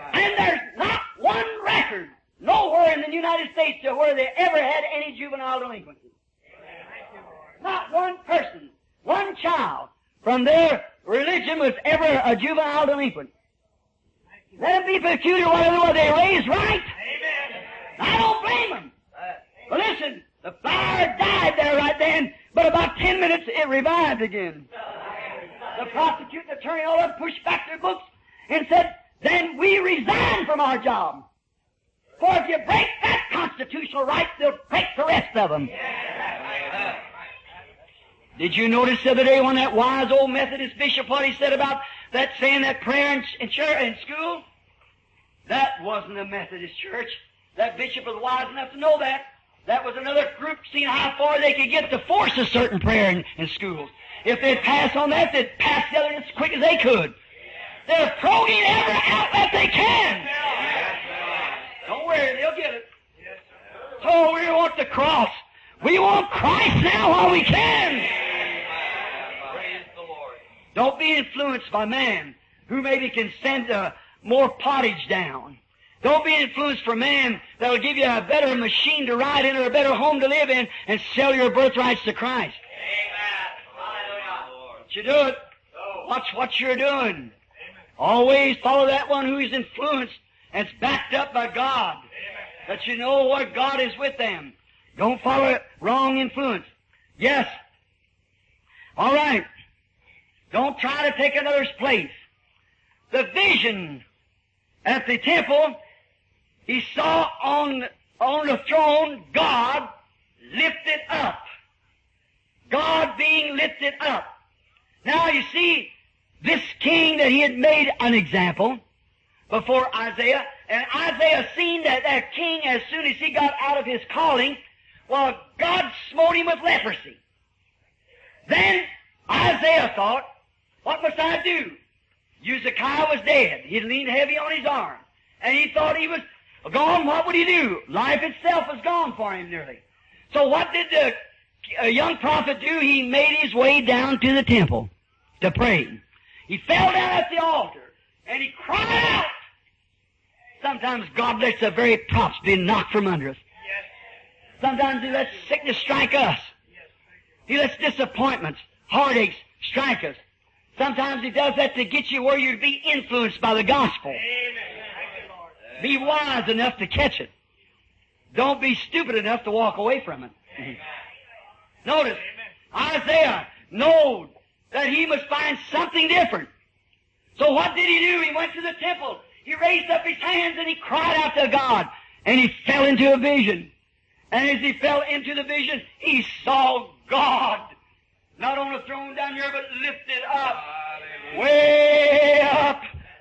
And there's not one record nowhere in the United States to where they ever had any juvenile delinquency. Not one person, one child from their religion was ever a juvenile delinquent. Let them be peculiar, whether they raised right. Amen. I don't blame them. But listen, the fire died there right then, but about ten minutes it revived again. The prosecuting attorney all of them pushed back their books and said, then we resign from our job. For if you break that constitutional right, they'll break the rest of them. Did you notice the other day when that wise old Methodist bishop, what he said about that saying that prayer in, in, church, in school? That wasn't a Methodist church. That bishop was wise enough to know that. That was another group seeing how far they could get to force a certain prayer in, in schools. If they'd pass on that, they'd pass the other as quick as they could. They're probing every outlet they can. Don't worry, they'll get it. So we want the cross. We want Christ now while we can. Praise the Lord. Don't be influenced by man who maybe can send uh, more pottage down. Don't be influenced for man that will give you a better machine to ride in or a better home to live in and sell your birthrights to Christ. Amen. Don't you do it. Watch what you're doing. Always follow that one who is influenced and is backed up by God. That you know what God is with them. Don't follow wrong influence. Yes. All right. Don't try to take another's place. The vision at the temple, he saw on, on the throne God lifted up. God being lifted up. Now you see, this king that he had made an example before Isaiah, and Isaiah seen that that king as soon as he got out of his calling, well, God smote him with leprosy. Then Isaiah thought, what must I do? Uzziah was dead. He'd leaned heavy on his arm. And he thought he was gone. What would he do? Life itself was gone for him nearly. So what did the a young prophet do? He made his way down to the temple to pray. He fell down at the altar and he cried out. Sometimes God lets the very props be knocked from under us. Sometimes He lets sickness strike us. He lets disappointments, heartaches strike us. Sometimes He does that to get you where you'd be influenced by the gospel. Amen. Be wise enough to catch it. Don't be stupid enough to walk away from it. Amen. Notice, Amen. Isaiah knows that he must find something different. So what did he do? He went to the temple. He raised up his hands and he cried out to God. And he fell into a vision. And as he fell into the vision, he saw God. Not on a throne down here, but lifted up. Hallelujah. Way up.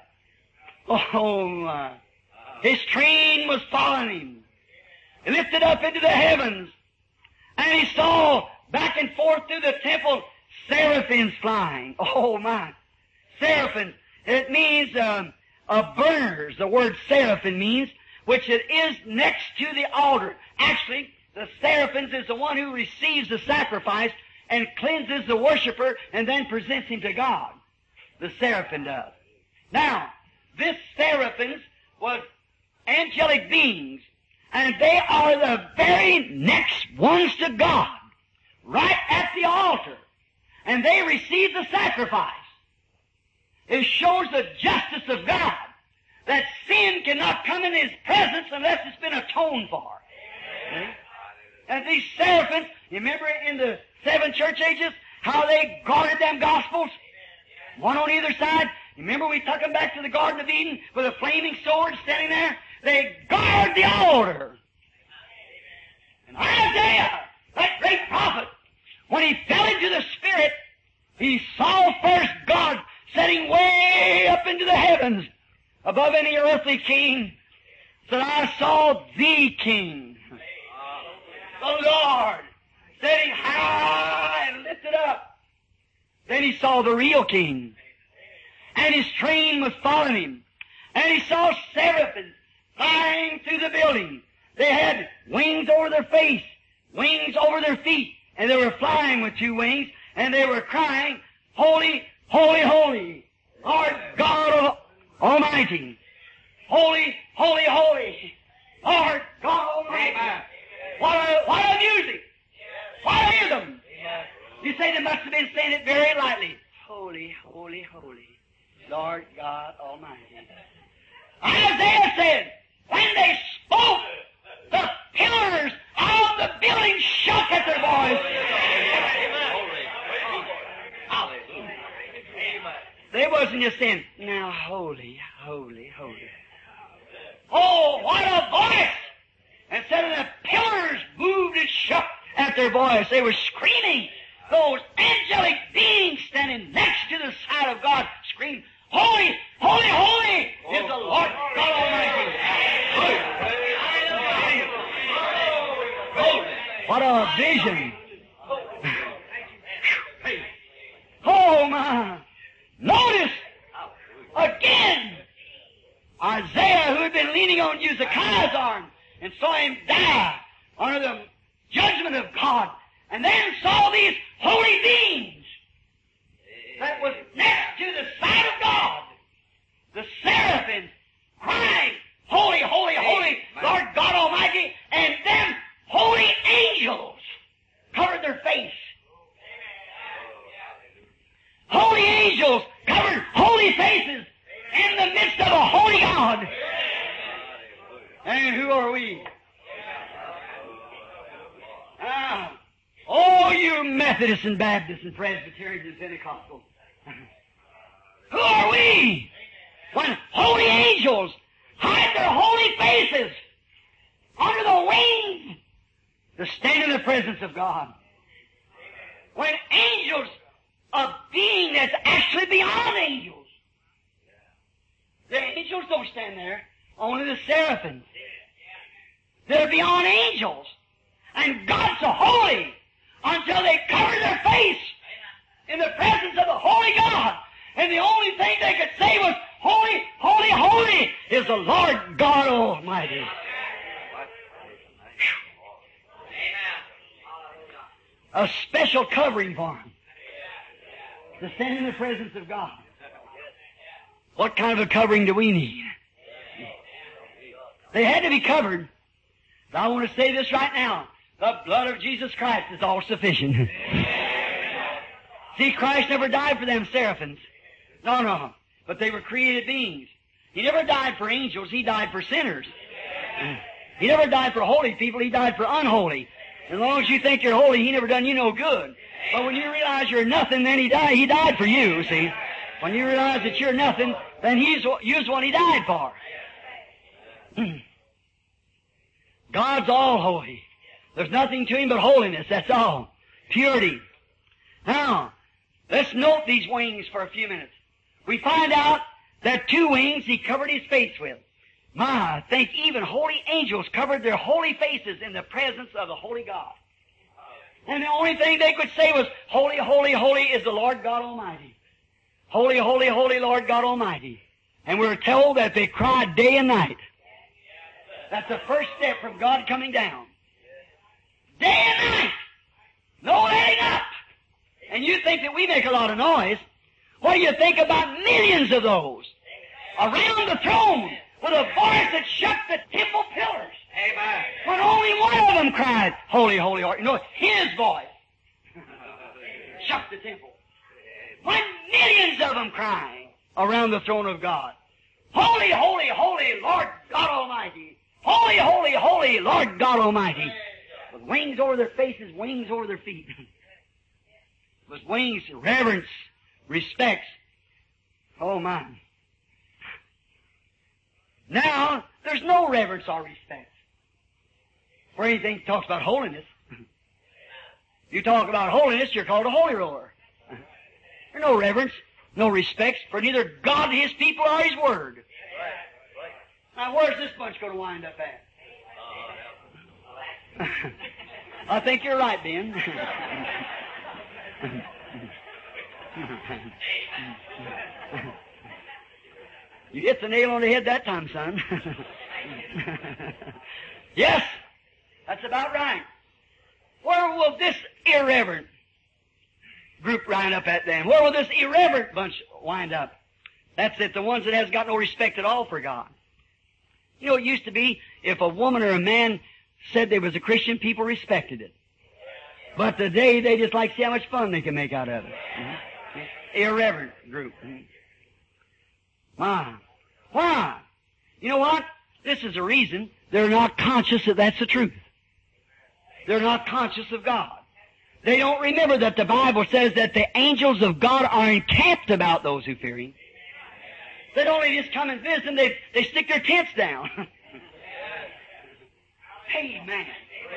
Oh my. His train was following him. He lifted up into the heavens. And he saw back and forth through the temple seraphims flying. Oh my. Seraphims. It means um, uh, burners. The word seraphim means, which it is next to the altar. Actually, the seraphims is the one who receives the sacrifice and cleanses the worshiper and then presents him to God. The seraphim does. Now, this seraphims was angelic beings, and they are the very next ones to God, right at the altar. And they receive the sacrifice. It shows the justice of God, that sin cannot come in His presence unless it's been atoned for. Okay? And these seraphims, you remember in the seven church ages, how they guarded them gospels? One on either side. You remember we took them back to the Garden of Eden with a flaming sword standing there? They guard the altar. And Isaiah, that great prophet, when he fell into the Spirit, he saw first God setting way up into the heavens above any earthly king. Said, I saw the King, the Lord, setting high and lifted up. Then he saw the real King, and his train was following him. And he saw seraphims flying through the building. They had wings over their face, wings over their feet, and they were flying with two wings, and they were crying, Holy, holy, holy, Lord God Almighty. Holy, holy, holy, Lord God Almighty. What a, what a music. What a rhythm. You say they must have been saying it very lightly. Holy, holy, holy, Lord God Almighty. Isaiah said, when they spoke, the pillars of the building shook at their voice. They wasn't just saying, now holy, holy, holy. Oh, what a voice! Instead of the pillars moved and shook at their voice, they were screaming. Those angelic beings standing next to the side of God screamed, holy, holy, holy is the Lord God Almighty. What a vision. Oh my. Notice, again, Isaiah, who had been leaning on Uzziah's arm and saw him die under the judgment of God, and then saw these holy beings that was next to the side of God, the seraphims crying, holy, holy, holy, Lord God Almighty, and them holy angels covered their face. Holy angels covered holy faces in the midst of a holy God. And who are we? Ah, oh, you Methodists and Baptists and Presbyterians and Pentecostals. Who are we? When holy angels hide their holy faces under the wings to stand in the presence of God. When angels, a being that's actually beyond angels. The angels don't stand there. Only the seraphims. They're beyond angels. And God's so holy until they cover their face in the presence of the holy God. And the only thing they could say was, holy, holy, holy is the Lord God Almighty. A special covering for them to stand in the presence of God. What kind of a covering do we need? They had to be covered. But I want to say this right now. The blood of Jesus Christ is all sufficient. See, Christ never died for them seraphims. No, no. But they were created beings. He never died for angels. He died for sinners. He never died for holy people. He died for unholy. As long as you think you're holy, He never done you no good. But when you realize you're nothing, then He died. He died for you, see. When you realize that you're nothing, then He's you's what He died for. God's all holy. There's nothing to Him but holiness, that's all. Purity. Now, let's note these wings for a few minutes. We find out that two wings He covered His face with. My, I think even holy angels covered their holy faces in the presence of the holy God. And the only thing they could say was, holy, holy, holy is the Lord God Almighty. Holy, holy, holy Lord God Almighty. And we're told that they cried day and night. That's the first step from God coming down. Day and night. No letting up. And you think that we make a lot of noise. What do you think about millions of those around the throne with a voice that shook the temple pillars? Amen. When only one of them cried, holy, holy, holy. You know, His voice shook the temple. When millions of them crying around the throne of God, holy, holy, holy, Lord God Almighty. Holy, holy, holy, Lord God Almighty. With wings over their faces, wings over their feet. With wings, reverence, respects. Oh, my. Now, there's no reverence or respect for anything that talks about holiness. You talk about holiness, you're called a holy roller. There's no reverence, no respect for neither God, His people, or His Word. Now, where's this bunch going to wind up at? I think you're right, Ben. You hit the nail on the head that time, son. Yes, that's about right. Where will this irreverent group wind up at then? Where will this irreverent bunch wind up? That's it, the ones that has got no respect at all for God. You know, it used to be if a woman or a man said they was a Christian, people respected it. But today they just like to see how much fun they can make out of it. Mm-hmm. Irreverent group. Mm-hmm. Why? Why? You know what? This is the reason they're not conscious that that's the truth. They're not conscious of God. They don't remember that the Bible says that the angels of God are encamped about those who fear Him. They don't only just come and visit them, they, they stick their tents down. Amen.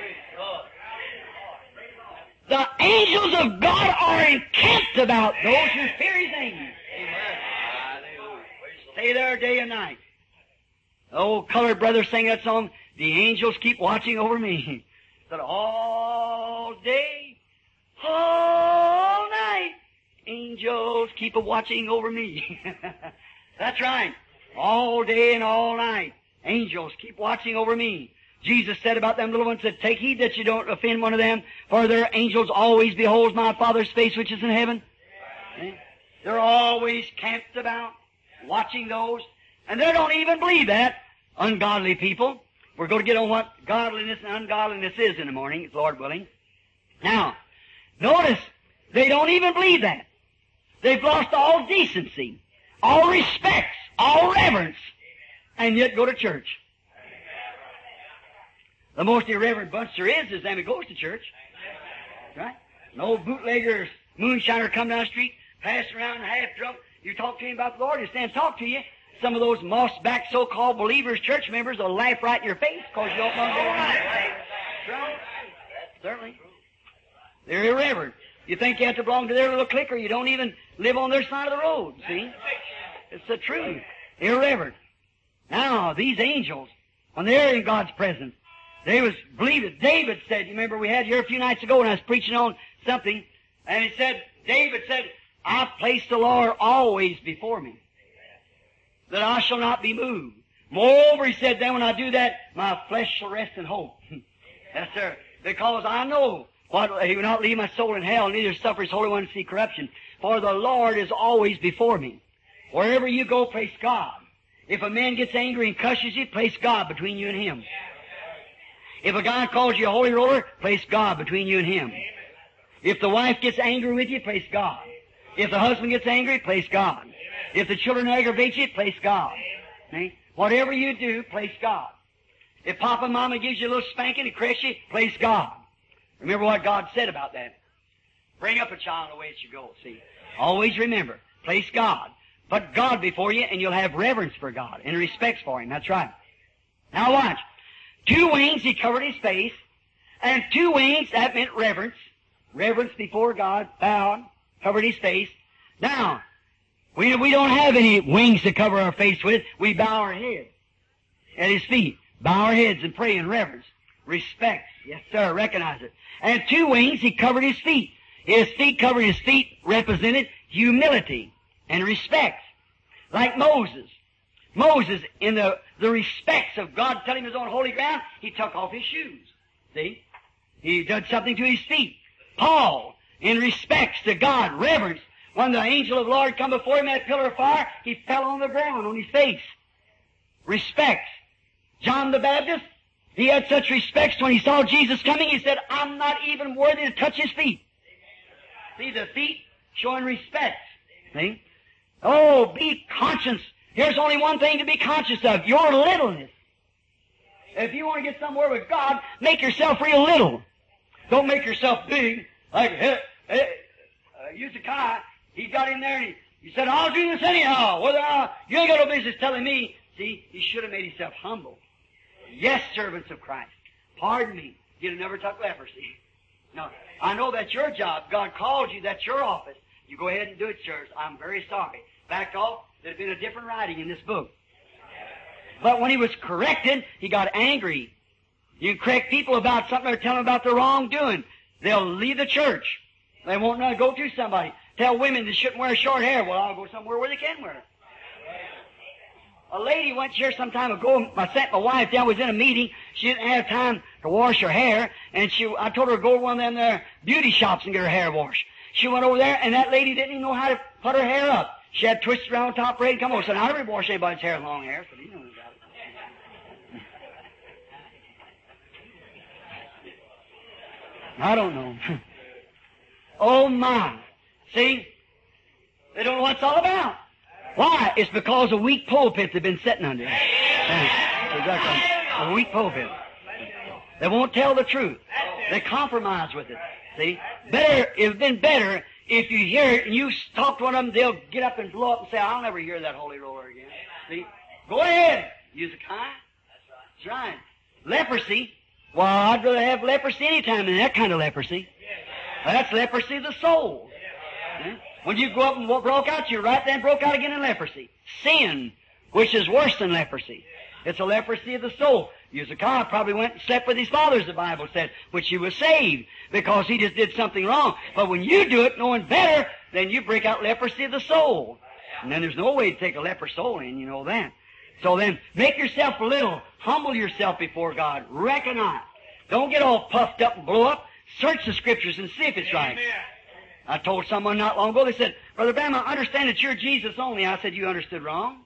The angels of God are encamped about those who fear His name. Stay there day and night. The old colored brother sang that song, "The angels keep watching over me." Said all day, all night, angels keep a watching over me. That's right. All day and all night, angels keep watching over me. Jesus said about them little ones, said, "Take heed that you don't offend one of them, for their angels always behold my Father's face which is in heaven." See? They're always camped about, watching those, and they don't even believe that. Ungodly people. We're going to get on what godliness and ungodliness is in the morning, Lord willing. Now, notice, they don't even believe that. They've lost all decency, all respect, all reverence, and yet go to church. The most irreverent bunch there is is them who goes to church. Right? An old bootlegger, moonshiner come down the street, passing around half drunk. You talk to him about the Lord, he'll stand and talk to you. Some of those moss-back so-called believers, church members, will laugh right in your face because you don't know they're right. Right? Certainly. They're irreverent. You think you have to belong to their little clique, or you don't even live on their side of the road, see? It's the truth. Irreverent. Now, these angels, when they're in God's presence, they was believing. David said, you remember we had here a few nights ago when I was preaching on something, and he said, David said, "I place the Lord always before me, that I shall not be moved. Moreover," he said, "then when I do that, my flesh shall rest in hope." Yes, sir. Because I know what He will not leave my soul in hell, neither suffer His Holy One to see corruption. For the Lord is always before me. Wherever you go, place God. If a man gets angry and cusses you, place God between you and him. If a guy calls you a holy roller, place God between you and him. If the wife gets angry with you, place God. If the husband gets angry, place God. If the children aggravate you, place God. See? Whatever you do, place God. If Papa and Mama gives you a little spanking and corrects you, place God. Remember what God said about that. Bring up a child the way it should go, see. Always remember, place God. Put God before you, and you'll have reverence for God and respect for Him. That's right. Now watch. Two wings, He covered His face, and two wings, that meant reverence. Reverence before God, bowed, covered His face. Now, we, we don't have any wings to cover our face with. We bow our heads at His feet. Bow our heads and pray in reverence. Respect. Yes, sir. Recognize it. And two wings, He covered His feet. His feet covered His feet represented humility and respect. Like Moses. Moses, in the, the respects of God telling him he was on holy ground, he took off his shoes. See? He did something to his feet. Paul, in respects to God, reverence, when the angel of the Lord come before him at pillar of fire, he fell on the ground on his face. Respects. John the Baptist, he had such respects when he saw Jesus coming, he said, "I'm not even worthy to touch His feet." See, the feet showing respect. See? Oh, be conscious. Here's only one thing to be conscious of, your littleness. If you want to get somewhere with God, make yourself real little. Don't make yourself big. Like, hey, hey, uh, Hezekiah, he got in there and he, he said, "I'll do this anyhow. Whether I, you ain't got no business telling me." See, he should have made himself humble. Yes, servants of Christ. Pardon me. You'd have never took leprosy. No, I know that's your job. God called you. That's your office. You go ahead and do it, sirs. I'm very sorry. Back off. There'd been a different writing in this book. But when he was corrected, he got angry. You can correct people about something or tell them about their wrongdoing. They'll leave the church. They won't know to go to somebody. Tell women they shouldn't wear short hair. Well, I'll go somewhere where they can wear it. A lady went here some time ago. I sent my wife down. Was in a meeting. She didn't have time to wash her hair, and she. I told her to go to one of them there beauty shops and get her hair washed. She went over there, and that lady didn't even know how to put her hair up. She had twisted around top braid. Come on, so I never wash anybody's hair with long hair. So you know about I don't know. Oh my. See? They don't know what it's all about. Why? It's because of weak pulpits they've been sitting under. Exactly. A weak pulpit. They won't tell the truth. They compromise with it. See? Better, it would have been better if you hear it and you talk to one of them, they'll get up and blow up and say, I'll never hear that holy roller again. See? Go ahead. Use a kind. That's right. Leprosy. Well, I'd rather have leprosy any time than that kind of leprosy. That's leprosy of the soul. Yeah? When you go up and broke out, you right then broke out again in leprosy. Sin, which is worse than leprosy. It's a leprosy of the soul. Uzziah probably went and slept with his fathers, the Bible said, which he was saved because he just did something wrong. But when you do it knowing better, then you break out leprosy of the soul. And then there's no way to take a leper soul in, you know that. So then, make yourself little. Humble yourself before God. Recognize. Don't get all puffed up and blow up. Search the Scriptures and see if it's right. I told someone not long ago, they said, Brother Bam, I understand that you're Jesus only. I said, you understood wrong.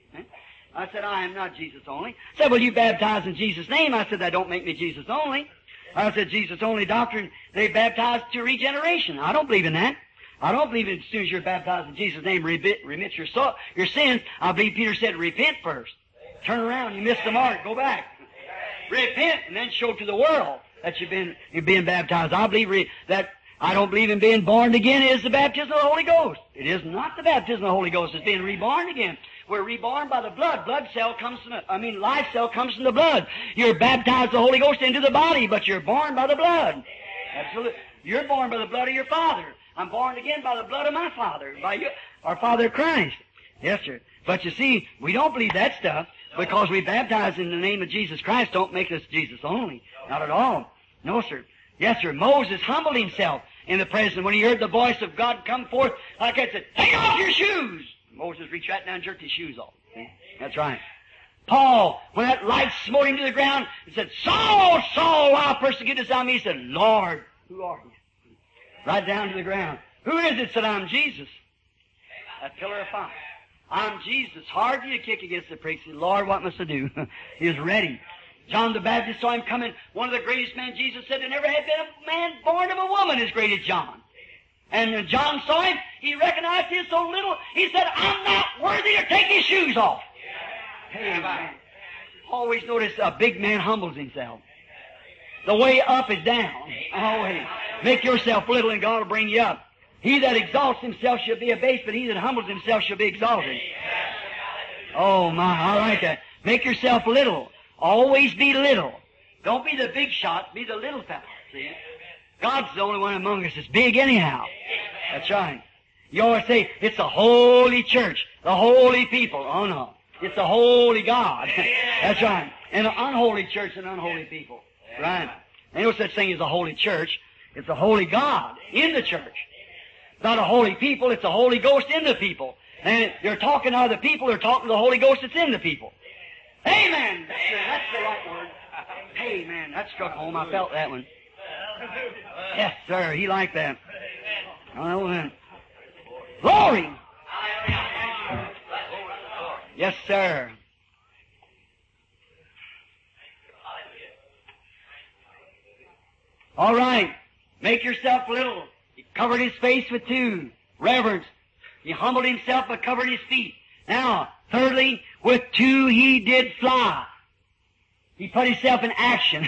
I said, I am not Jesus only. I said, well, you baptize in Jesus' name. I said, that don't make me Jesus only. I said, Jesus only doctrine, they baptize to regeneration. I don't believe in that. I don't believe in as soon as you're baptized in Jesus' name, remit, remit your, soul, your sins. I believe Peter said, repent first. Turn around. You missed the mark. Go back. Repent and then show to the world that you've been, you're being baptized. I believe re, that I don't believe in being born again is the baptism of the Holy Ghost. It is not the baptism of the Holy Ghost. It's being reborn again. We're reborn by the blood. Blood cell comes from the, I mean, life cell comes from the blood. You're baptized the Holy Ghost into the body, but you're born by the blood. Absolutely. You're born by the blood of your Father. I'm born again by the blood of my Father, by your, our Father Christ. Yes, sir. But you see, we don't believe that stuff because we baptize in the name of Jesus Christ don't make us Jesus only. Not at all. No, sir. Yes, sir. Moses humbled himself in the presence. When he heard the voice of God come forth, like I said, take off your shoes. Moses reached right down and jerked his shoes off. See? That's right. Paul, when that light smote him to the ground, he said, Saul, Saul, why persecutest thou me? He said, Lord, who are you? Right down to the ground. Who is it? Said, I'm Jesus. That pillar of fire. I'm Jesus. Hard to kick against the pricks. He said, Lord, what must I do? He was ready. John the Baptist saw him coming. One of the greatest men, Jesus said, there never had been a man born of a woman as great as John. And when John saw him, he recognized him so little, he said, I'm not worthy to take his shoes off. Hey, man. Always notice a big man humbles himself. The way up is down. Always. Make yourself little and God will bring you up. He that exalts himself shall be abased, but he that humbles himself shall be exalted. Oh, my. I like that. Make yourself little. Always be little. Don't be the big shot. Be the little fellow. See? God's the only one among us that's big anyhow. That's right. You always say, it's the holy church, the holy people. Oh, no. It's the holy God. That's right. And an unholy church and unholy people. Right. Ain't no such thing as a holy church. It's a holy God in the church. It's not a holy people, it's a Holy Ghost in the people. And they're talking to other people, they're talking to the Holy Ghost that's in the people. Amen! That's the, that's the right word. Amen. That struck home. I felt that one. Yes, sir. He liked that. Oh, man. Glory! Yes, sir. All right. Make yourself little. He covered his face with two. Reverence. He humbled himself but covered his feet. Now, thirdly, with two he did fly. He put himself in action.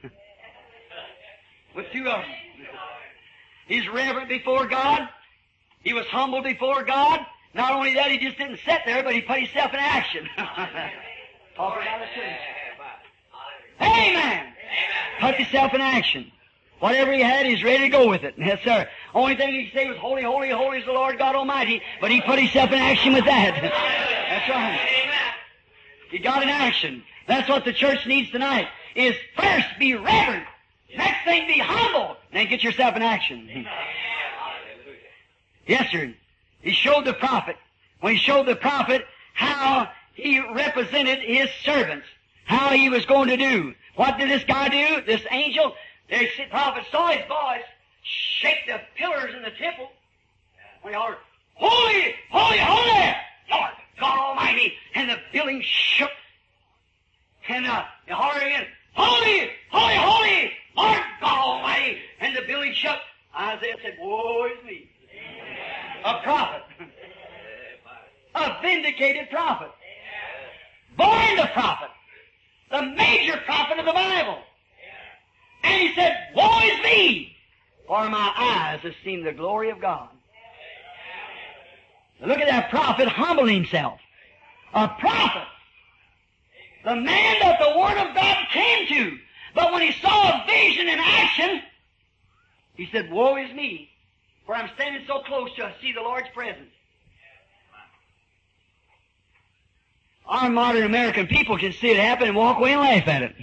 With two of them. He's reverent before God. He was humble before God. Not only that, he just didn't sit there, but he put himself in action. Talk about it too. Amen! Put himself in action. Whatever he had, he's ready to go with it. Yes, sir. Only thing he could say was, holy, holy, holy is the Lord God Almighty. But he put himself in action with that. That's right. He got in action. That's what the church needs tonight, is first be reverent. Next thing, be humble. Then get yourself in action. Yes, sir. He showed the prophet. When he showed the prophet how he represented his servants, how he was going to do. What did this guy do? This angel? The prophet saw his voice shake the pillars in the temple. When he hollered, holy, holy, holy, Lord God Almighty. And the building shook. And uh, he hollered again, holy, holy, holy, Lord God Almighty. And the said, woe is me. A prophet. A vindicated prophet. Born the prophet. The major prophet of the Bible. And he said, woe is me, for my eyes have seen the glory of God. Now look at that prophet humble himself. A prophet. The man that the Word of God came to. But when he saw a vision in action, he said, woe is me, for I'm standing so close to see the Lord's presence. Our modern American people can see it happen and walk away and laugh at it.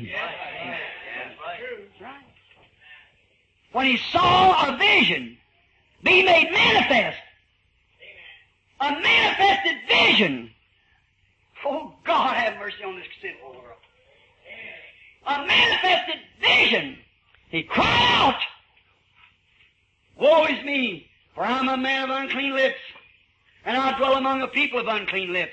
When he saw a vision be made manifest, a manifested vision, oh God have mercy on this sinful world. A manifested vision, he cried out, woe is me, for I'm a man of unclean lips, and I dwell among a people of unclean lips.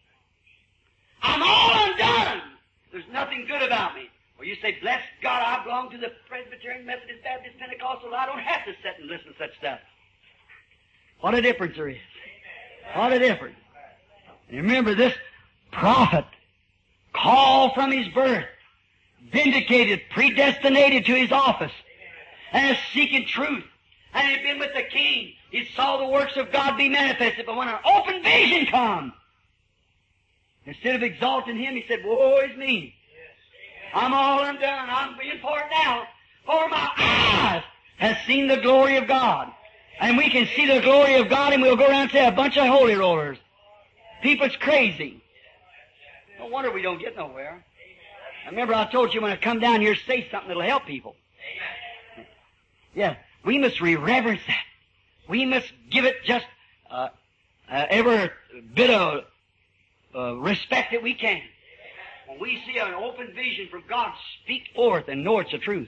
I'm all undone. There's nothing good about me. Or you say, bless God, I belong to the Presbyterian, Methodist, Baptist, Pentecostal. I don't have to sit and listen to such stuff. What a difference there is. What a difference. And remember, this prophet, called from his birth, vindicated, predestinated to his office, and is seeking truth. And he had been with the king. He saw the works of God be manifested. But when an open vision come, instead of exalting him, he said, woe is me. I'm all undone. I'm being poured out. For my eyes has seen the glory of God. And we can see the glory of God and we'll go around and say a bunch of holy rollers. People's crazy. No wonder we don't get nowhere. I remember I told you when I come down here, say something that'll help people. Yeah, we must re-reverence that. We must give it just uh, uh, every bit of uh, respect that we can. When we see an open vision from God, speak forth and know it's the truth.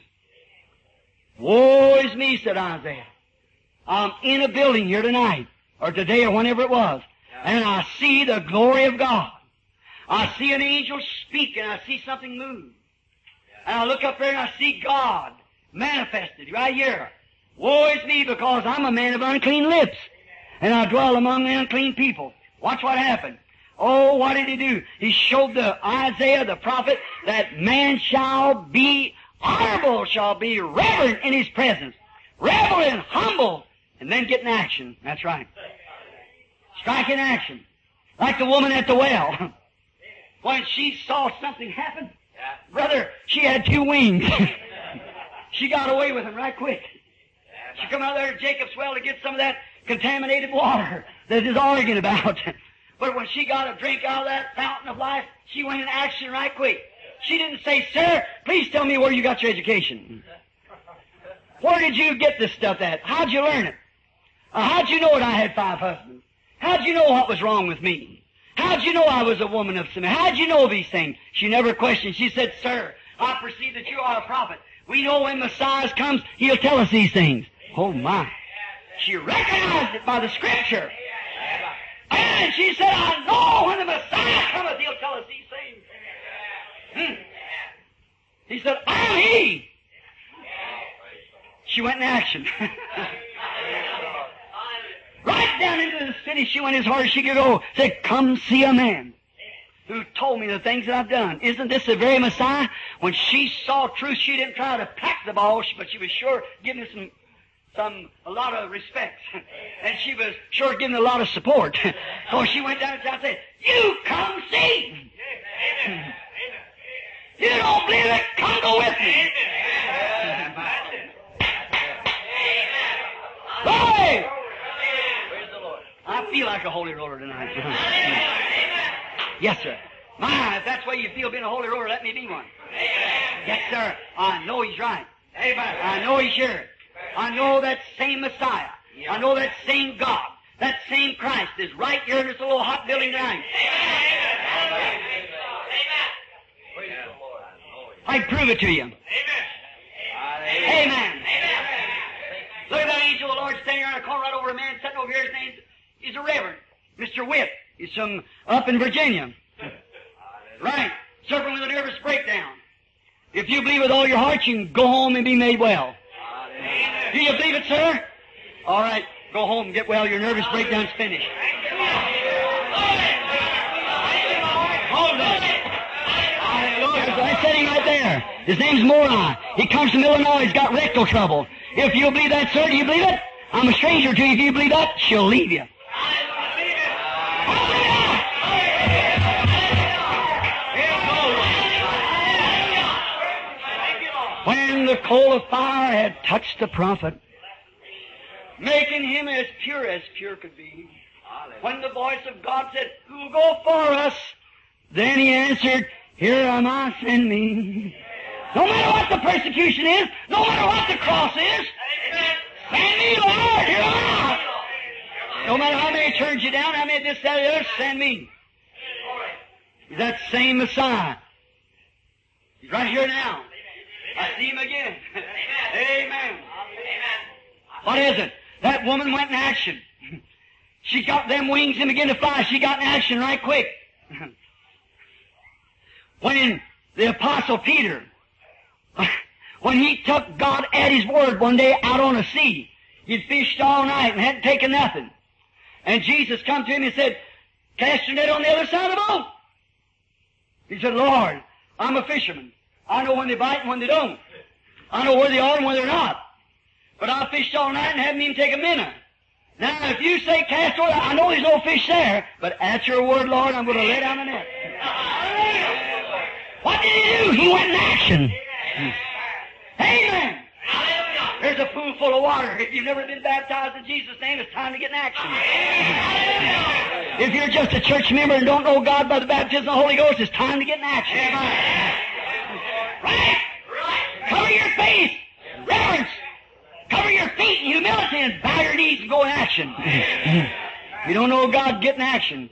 Woe is me, said Isaiah. I'm in a building here tonight, or today, or whenever it was, and I see the glory of God. I see an angel speak, and I see something move. And I look up there and I see God manifested right here. Woe is me, because I'm a man of unclean lips, and I dwell among the unclean people. Watch what happened. Oh, what did he do? He showed the Isaiah, the prophet, that man shall be honorable, shall be reverent in his presence. Reverent and humble, and then get in action. That's right. Strike in action. Like the woman at the well. When she saw something happen, brother, she had two wings. She got away with them right quick. She come out there to Jacob's well to get some of that contaminated water that is arguing about. But when she got a drink out of that fountain of life, she went in action right quick. She didn't say, sir, please tell me where you got your education. Where did you get this stuff at? How'd you learn it? Uh, how'd you know that I had five husbands? How'd you know what was wrong with me? How'd you know I was a woman of sin? How'd you know these things? She never questioned. She said, sir, I perceive that you are a prophet. We know when Messiah comes, he'll tell us these things. Oh my. She recognized it by the Scripture. And she said, I know when the Messiah cometh, he'll tell us these things. Hmm. He said, I'm he. She went in action. Right down into the city she went as hard as she could go. Said, come see a man who told me the things that I've done. Isn't this the very Messiah? When she saw truth, she didn't try to pack the ball, but she was sure giving some some a lot of respect. And she was sure giving a lot of support. So she went down and said, you come see. You don't believe it? Come go with me. Hey! I feel like a holy roller tonight. Yes, sir. My, if that's the way you feel being a holy roller, let me be one. Yes, sir. I know he's right. I know he's here. I know that same Messiah. I know that same God. That same Christ is right here in this little hot building tonight. I prove it to you. Amen. Amen. Look at that angel of the Lord standing around a corner right over a man sitting over here. His name is a Reverend, Mister Witt. He's from up in Virginia. Right. Suffering with a nervous breakdown. If you believe with all your heart, you can go home and be made well. Do you believe it, sir? All right, go home and get well. Your nervous breakdown's finished. That's sitting right there. His name's Moron. He comes from Illinois. He's got rectal trouble. If you believe that, sir, do you believe it? I'm a stranger to you. If you believe that, she'll leave you. When the coal of fire had touched the prophet, making him as pure as pure could be, when the voice of God said, "Who will go for us?" Then he answered, "Here am I, send me." No matter what the persecution is, no matter what the cross is, send me, Lord, here am I. No matter how many turns you down, how many this, that, or the other, send me. He's that same Messiah. He's right here now. I see him again. Amen. What is it? That woman went in action. She got them wings and began to fly. She got in action right quick. When the Apostle Peter, when he took God at His word one day out on the sea, he'd fished all night and hadn't taken nothing. And Jesus come to him and said, "Cast your net on the other side of the boat." He said, "Lord, I'm a fisherman. I know when they bite and when they don't. I know where they are and where they're not. But I fished all night and haven't even taken a minute. Now, if you say cast over, I know there's no fish there, but at your word, Lord, I'm going to lay down the net." What did he do? He went in action. Amen. There's a pool full of water. If you've never been baptized in Jesus' name, it's time to get in action. If you're just a church member and don't know God by the baptism of the Holy Ghost, it's time to get in action. Right? Cover your face. Reverence. Cover your feet in humility and bow your knees and go in action. You don't know God, get in action.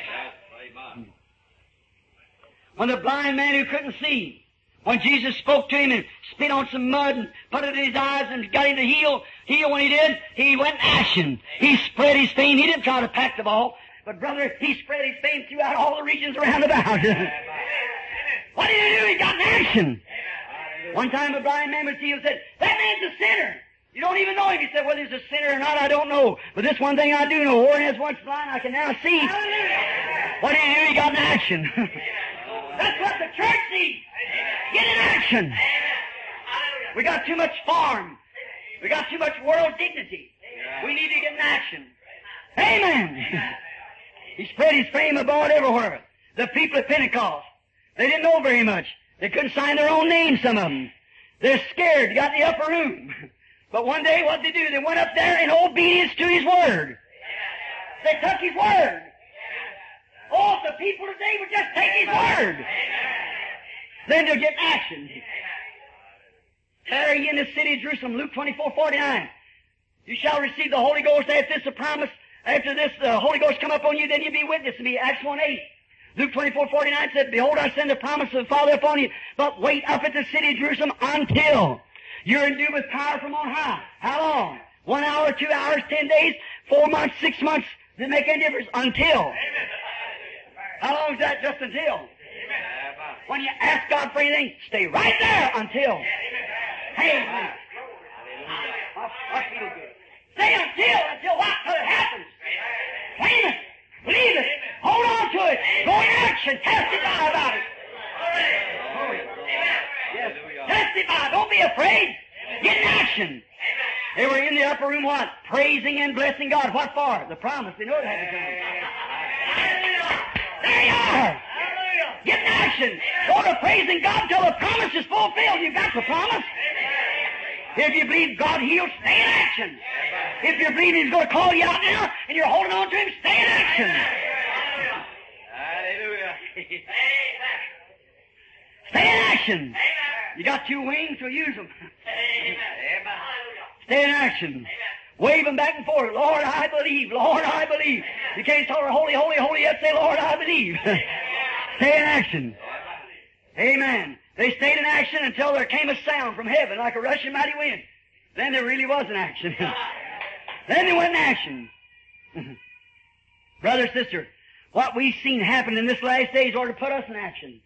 When the blind man who couldn't see, when Jesus spoke to him and spit on some mud and put it in his eyes and got him to heal, heal when he did, he went in action. He spread his fame. He didn't try to pack the ball, but brother, he spread his fame throughout all the regions around about. What did he do? He got in action. One time a blind man was healed and said, "That man's a sinner. You don't even know him." He said, "Whether he's a sinner or not, I don't know. But this one thing I do know, Warren has once blind, I can now see." What did he do? He got in action. That's what the church needs. Get in action. We got too much form. We got too much world dignity. We need to get in action. Amen. He spread his fame abroad everywhere. The people at Pentecost, they didn't know very much. They couldn't sign their own names, some of them. They're scared. They got in the upper room. But one day, what did they do? They went up there in obedience to His word. They took His word. Oh, if the people today would just take His word, then they'll get in action. Tarry in the city of Jerusalem, Luke twenty-four forty-nine. You shall receive the Holy Ghost after this, the promise. After this, the Holy Ghost come upon you, then you'll be witness to me. Acts one eight. Luke twenty-four forty-nine said, "Behold, I send the promise of the Father upon you, but wait up at the city of Jerusalem until you're endued with power from on high." How long? One hour, two hours, ten days, four months, six months. Doesn't make any difference. Until. How long is that? Just until. When you ask God for anything, stay right there until. Amen. I feel good. Stay until, until what? Until it happens. Claim it. Believe it. Hold on to it. Go in action. Testify about it. Yes. Testify. Don't be afraid. Get in action. They were in the upper room, what? Praising and blessing God. What for? The promise. They know it had to come. There you are. Get in action. Go to praising God until the promise is fulfilled. You've got the promise. If you believe God heals, stay in action. If you believe He's going to call you out now and you're holding on to Him, stay in action. Hallelujah. Stay in action. You got two wings, so use them. Stay in action. Wave them back and forth. Lord, I believe. Lord, I believe. You can't tell her holy, holy, holy yet. Say, Lord, I believe. Stay in action. Amen. They stayed in action until there came a sound from heaven like a rushing mighty wind. Then there really was an action. Then they went in action. Brother, sister, what we've seen happen in this last days ought to put us in action.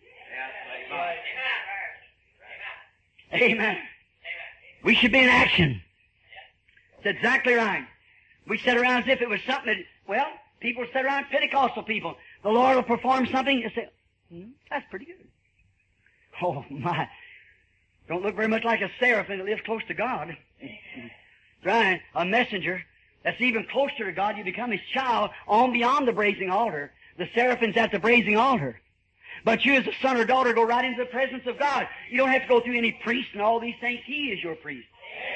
Amen. We should be in action. That's exactly right. We sit around as if it was something that, well, people sit around, Pentecostal people. The Lord will perform something and say, hmm, that's pretty good. Oh, my. Don't look very much like a seraphim that lives close to God. Right? A messenger that's even closer to God. You become His child on beyond the brazen altar. The seraphim's at the brazen altar. But you as a son or daughter go right into the presence of God. You don't have to go through any priest and all these things. He is your priest.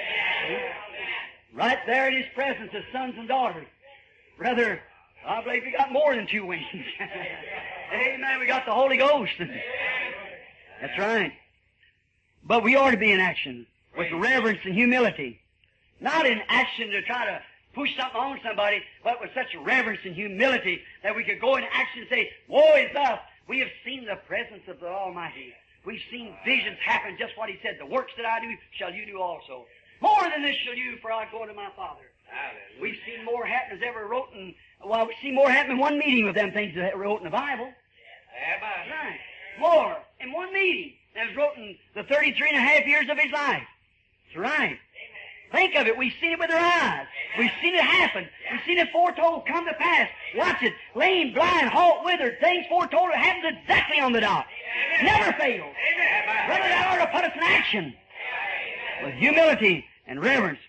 Right there in His presence as sons and daughters. Brother, I believe we got more than two wings. Amen. We got the Holy Ghost. That's right. But we ought to be in action with reverence and humility. Not in action to try to push something on somebody, but with such reverence and humility that we could go in action and say, woe is us. We have seen the presence of the Almighty. We've seen visions happen, just what He said. The works that I do shall you do also. More than this shall you, for I go to my Father. Hallelujah. We've seen more happen as ever wrote in, well, we've seen more happen in one meeting with them things that wrote in the Bible. Yes. Right. More in one meeting than was wrote in the thirty-three and a half years of His life. That's right. Amen. Think of it. We've seen it with our eyes. We've seen it happen. We've seen it foretold come to pass. Watch it. Lame, blind, halt, withered. Things foretold. It happens exactly on the dot. Never fails. Brother, that ought to put us in action. With humility and reverence.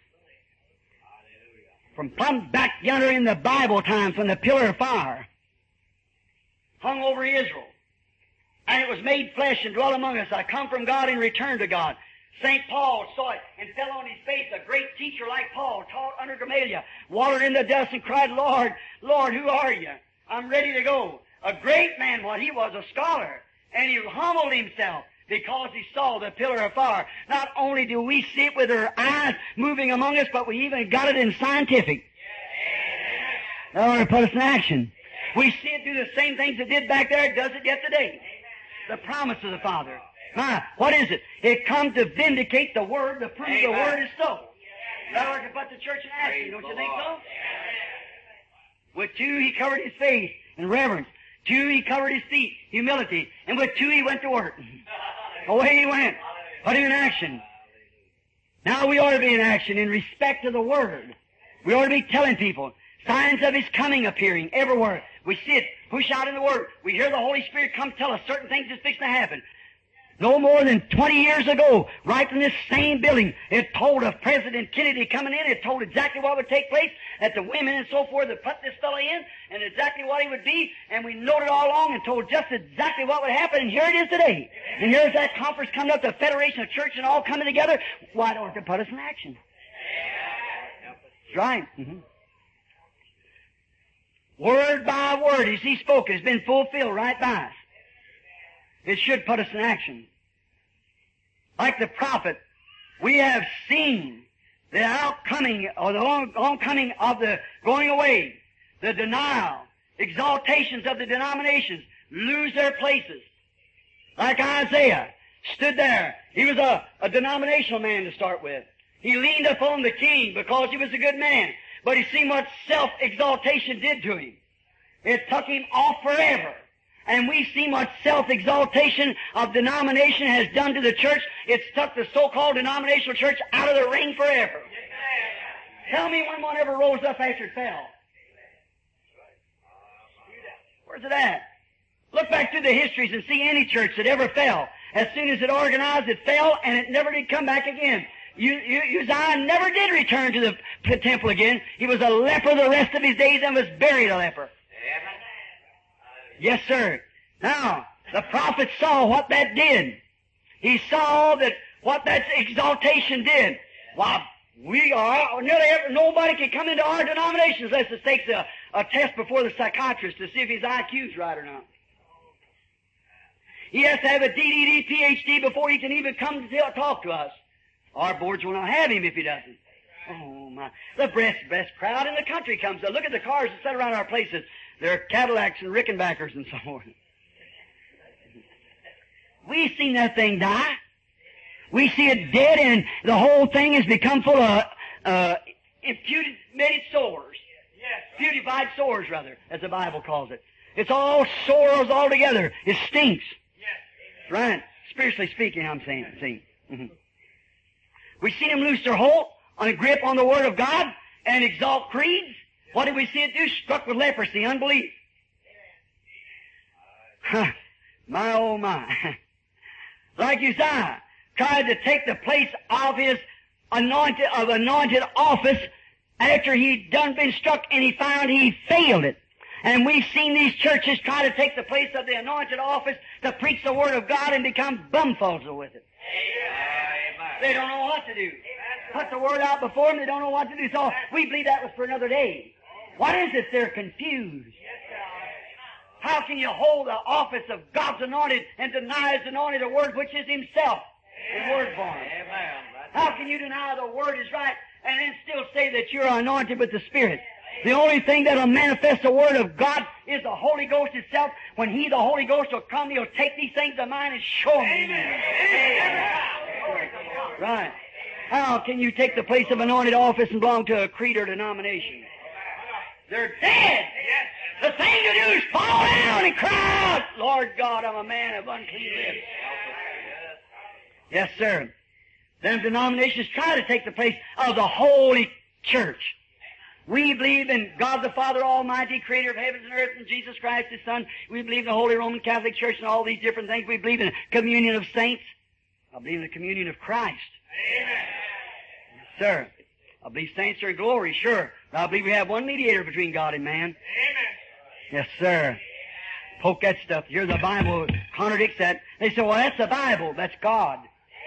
From plumb back yonder in the Bible times when the pillar of fire hung over Israel, and it was made flesh and dwelt among us. I come from God and returned to God. Saint Paul saw it and fell on his face. A great teacher like Paul taught under Gamaliel, wallowed in the dust and cried, Lord, Lord, who are you? I'm ready to go. A great man, what he was, a scholar. And he humbled himself because he saw the pillar of fire. Not only do we see it with our eyes moving among us, but we even got it in scientific. That ought to put us in action. We see it do the same things it did back there. It does it yet today. The promise of the Father. Now, what is it? It comes to vindicate the Word, to prove the Word is so. That ought to put the church in action, don't you think so? With two, He covered His face in reverence. Two, He covered His feet, humility. And with two, He went to work. Away He went. Put Him in action. Now we ought to be in action in respect to the Word. We ought to be telling people signs of His coming appearing everywhere. We see it push out in the Word. We hear the Holy Spirit come tell us certain things that's fixing to happen. No more than twenty years ago, right in this same building, it told of President Kennedy coming in. It told exactly what would take place, that the women and so forth would put this fellow in, and exactly what he would be. And we noted all along and told just exactly what would happen. And here it is today. And here's that conference coming up, the Federation of Church and all coming together. Why don't it put us in action? That's right. Mm-hmm. Word by word, as He spoke, has been fulfilled right by us. It should put us in action. Like the prophet, we have seen the outcoming or the oncoming of the going away, the denial, exaltations of the denominations lose their places. Like Isaiah stood there. He was a, a denominational man to start with. He leaned upon the king because he was a good man. But he seen what self-exaltation did to him. It took him off forever. And we've seen what self-exaltation of denomination has done to the church. It's took the so-called denominational church out of the ring forever. Tell me when one ever rose up after it fell. Where's it at? Look back through the histories and see any church that ever fell. As soon as it organized, it fell, and it never did come back again. Uzziah never did return to the temple again. He was a leper the rest of his days and was buried a leper. Yes, sir. Now, the prophet saw what that did. He saw that what that exaltation did. Why, we are, nearly every, nobody can come into our denomination unless it takes a, a test before the psychiatrist to see if his I Q's right or not. He has to have a D D D P H D before he can even come to talk to us. Our boards will not have him if he doesn't. Oh, my. The best, best crowd in the country comes. Look at the cars that sit around our places. They're Cadillacs and Rickenbackers and so forth. We've seen that thing die. We see it dead, and the whole thing has become full of uh, imputed sores. Yes. Beautified sores, rather, as the Bible calls it. It's all sores all together. It stinks. Yes. Right. Spiritually speaking, I'm saying. See. Mm-hmm. We've seen them loose their hold on a grip on the Word of God, and exalt creeds. What did we see it do? Struck with leprosy, unbelief. Huh. My oh my. Like Uzziah tried to take the place of his anointed, of anointed office after he'd done been struck, and he found he failed it. And we've seen these churches try to take the place of the anointed office to preach the Word of God and become bumfuzzled with it. Amen. They don't know what to do. Put the Word out before them, they don't know what to do. So we believe that was for another day. What is it? They're confused. How can you hold the office of God's anointed and deny His anointed the Word which is Himself in word form? How can you deny the Word is right and then still say that you're anointed with the Spirit? The only thing that will manifest the Word of God is the Holy Ghost itself. When He, the Holy Ghost, will come, He'll take these things of mine and show them. Amen. Right. How can you take the place of anointed office and belong to a creed or denomination? They're dead. The thing to do is fall down and cry out, Lord God, I'm a man of unclean lips. Yes, sir. Them denominations try to take the place of the Holy Church. We believe in God the Father Almighty, Creator of heavens and earth, and Jesus Christ, His Son. We believe in the Holy Roman Catholic Church and all these different things. We believe in communion of saints. I believe in the communion of Christ. Amen. Yes, sir. I believe saints are in glory, sure. But I believe we have one mediator between God and man. Amen. Yes, sir. Poke that stuff. Here the Bible contradicts that. They say, well, that's the Bible. That's God.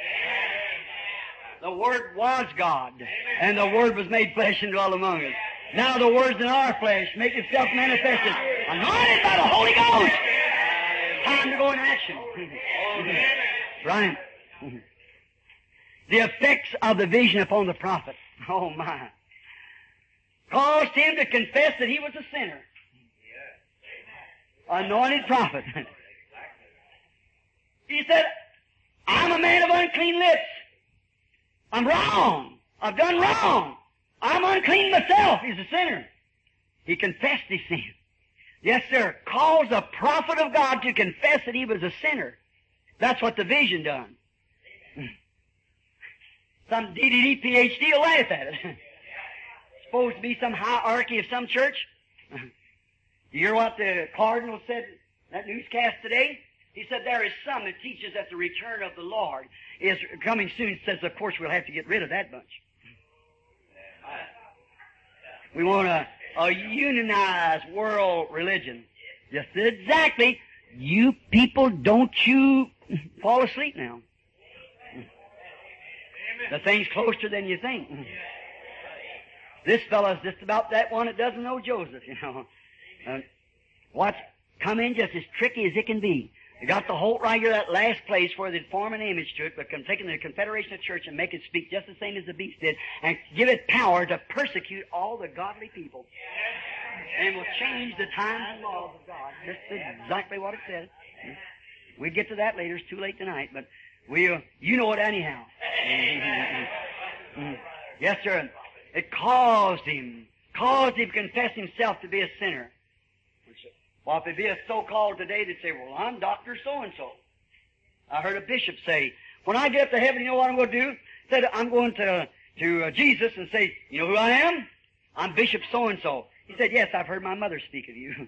The Word was God. And the Word was made flesh and dwelt among us. Now the Word's in our flesh. Make itself manifested. Anointed by the Holy Ghost. Time to go in action. Right. The effects of the vision upon the prophet. Oh my. Caused him to confess that he was a sinner. Anointed prophet. He said, I'm a man of unclean lips. I'm wrong. I've done wrong. I'm unclean myself. He's a sinner. He confessed his sin. Yes, sir. Caused a prophet of God to confess that he was a sinner. That's what the vision done. Some D D D P H D will laugh at it. Supposed to be some hierarchy of some church. You hear what the Cardinal said in that newscast today? He said there is some that teaches that the return of the Lord is coming soon. He says, of course, we'll have to get rid of that bunch. We want a, a unionized world religion. Just exactly. You people, don't you fall asleep now. The thing's closer than you think. This fellow's just about that one that doesn't know Joseph, you know. Uh, what's come in just as tricky as it can be. They got the Holt right here, that last place where they'd form an image to it, but come taking the Confederation of Church and make it speak just the same as the beast did, and give it power to persecute all the godly people. And will change the times and laws of God. Just exactly what it says. We'll get to that later. It's too late tonight, but we'll, you know it anyhow. Yes, sir. It caused him, caused him to confess himself to be a sinner. Well, if it be a so-called today, they'd say, well, I'm Doctor So-and-so. I heard a bishop say, when I get up to heaven, you know what I'm going to do? Said, I'm going to, to uh, Jesus and say, you know who I am? I'm Bishop So-and-so. He said, yes, I've heard my mother speak of you.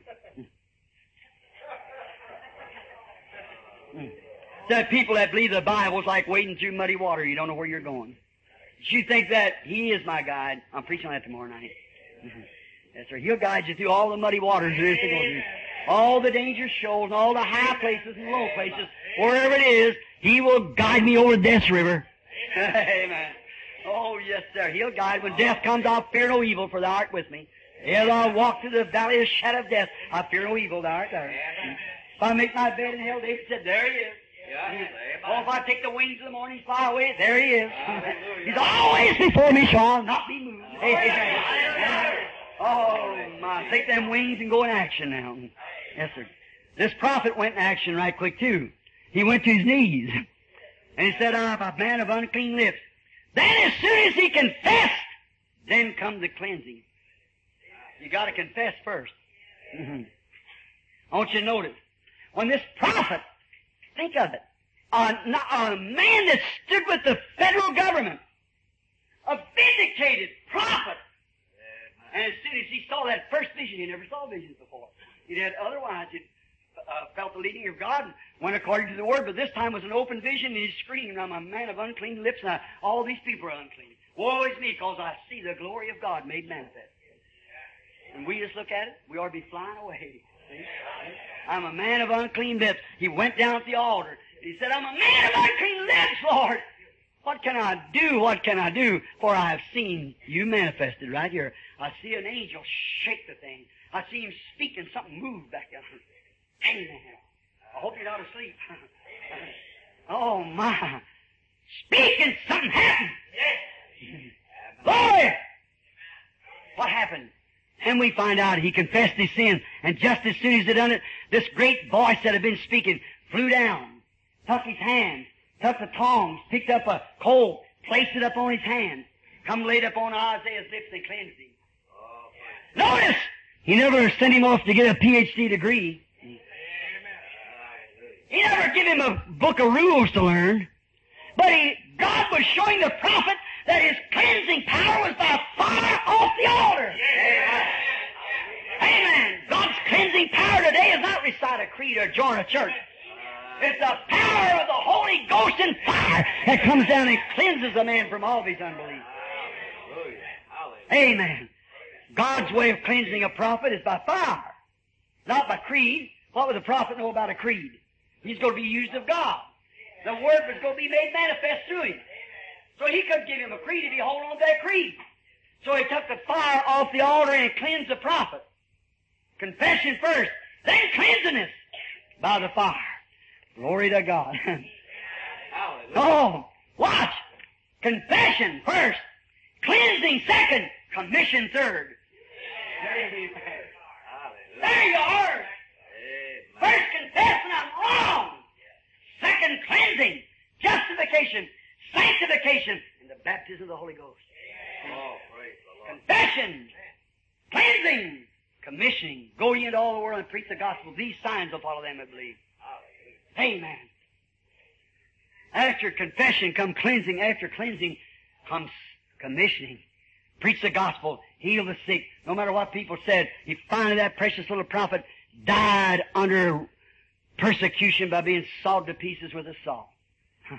Said people that believe the Bible's like wading through muddy water. You don't know where you're going. You think that He is my guide. I'm preaching on that tomorrow night. Yes, sir. He'll guide you through all the muddy waters there is to go through. All the dangerous shoals and all the high places and low places. Wherever it is, He will guide me over Death's River. Amen. Oh, yes, sir. He'll guide. When death comes, I'll fear no evil, for Thou art with me. Yet I'll walk through the valley of the shadow of death. I fear no evil, Thou art there. If I make my bed in hell, David said, there He is. Oh, if I take the wings of the morning, fly away, there He is. He's always before me, so I'll not be moved. Amen. Oh, my. Take them wings and go in action now. Yes, sir. This prophet went in action right quick, too. He went to his knees. And he said, I'm a man of unclean lips. Then as soon as he confessed, then come the cleansing. You got to confess first. Mm-hmm. I want you to notice. When this prophet, think of it, a, a man that stood with the federal government, a vindicated prophet, And as soon as he saw that first vision, he never saw visions before. He had otherwise he'd uh, felt the leading of God and went according to the Word, but this time was an open vision, and he screamed, I'm a man of unclean lips, and I, all these people are unclean. Woe is me, because I see the glory of God made manifest. And we just look at it, we ought to be flying away. See? I'm a man of unclean lips. He went down at the altar. He said, I'm a man of unclean lips, Lord. What can I do? What can I do? For I have seen you manifested right here. I see an angel shake the thing. I see him speak and something move back there. Amen. I hope you're not asleep. Oh, my. Speak and something happened. Glory! What happened? And we find out he confessed his sin. And just as soon as he done it, this great voice that had been speaking flew down, took his hand, took the tongs, picked up a coal, placed it up on his hand, come laid up on Isaiah's lips and cleansed him. Notice! He never sent him off to get a P H D degree. He never gave him a book of rules to learn. But he, God was showing the prophet that his cleansing power was by fire off the altar. Amen. God's cleansing power today is not recite a creed or join a church. It's the power of the Holy Ghost and fire that comes down and cleanses a man from all of his unbelief. Amen. God's way of cleansing a prophet is by fire, not by creed. What would the prophet know about a creed? He's going to be used of God. The Word was going to be made manifest through him. So he couldn't give him a creed if he hold on to that creed. So he took the fire off the altar and cleansed the prophet. Confession first, then cleansingness by the fire. Glory to God. Oh, watch. Confession first, cleansing second, commission third. There you are. First confessing I'm wrong. Second cleansing, justification, sanctification, and the baptism of the Holy Ghost. Oh, praise the Lord. Confession, cleansing, commissioning. Go ye into all the world and preach the gospel. These signs will follow them that believe. Amen. After confession comes cleansing. After cleansing comes commissioning. Preach the gospel. Heal the sick. No matter what people said, he finally, that precious little prophet, died under persecution by being sawed to pieces with a saw. Huh.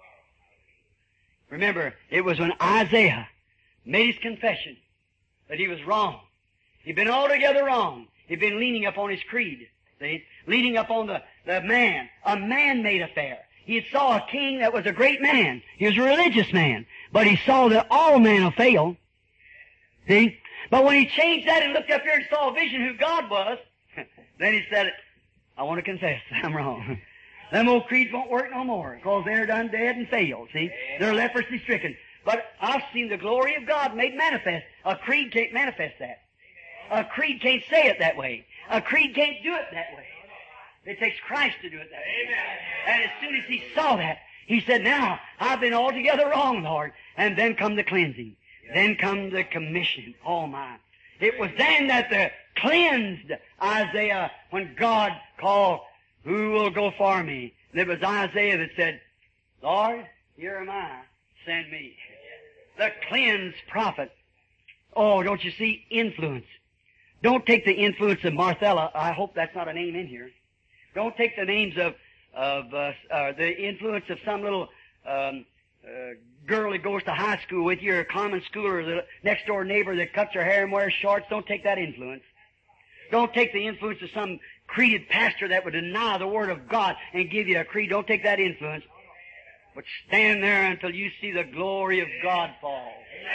Remember, it was when Isaiah made his confession that he was wrong. He'd been altogether wrong. He'd been leaning upon his creed. See? Leaning upon the, the man. A man-made affair. He saw a king that was a great man. He was a religious man. But he saw that all men will fail. See? But when he changed that and looked up here and saw a vision who God was, then he said, I want to confess I'm wrong. Them old creeds won't work no more, because they're done dead and failed, see? They're leprosy stricken. But I've seen the glory of God made manifest. A creed can't manifest that. A creed can't say it that way. A creed can't do it that way. It takes Christ to do it that way. And as soon as he saw that, he said, now, I've been altogether wrong, Lord. And then come the cleansing. Then come the commission. Oh, my. It was then that the cleansed Isaiah when God called, who will go for me? And it was Isaiah that said, Lord, here am I, send me. The cleansed prophet. Oh, don't you see? Influence. Don't take the influence of Marthella. I hope that's not a name in here. Don't take the names of, of uh, uh, the influence of some little um, uh, girl that goes to high school with you, or a common schooler, or the next door neighbor that cuts her hair and wears shorts. Don't take that influence. Don't take the influence of some creeded pastor that would deny the Word of God and give you a creed. Don't take that influence. But stand there until you see the glory of God fall.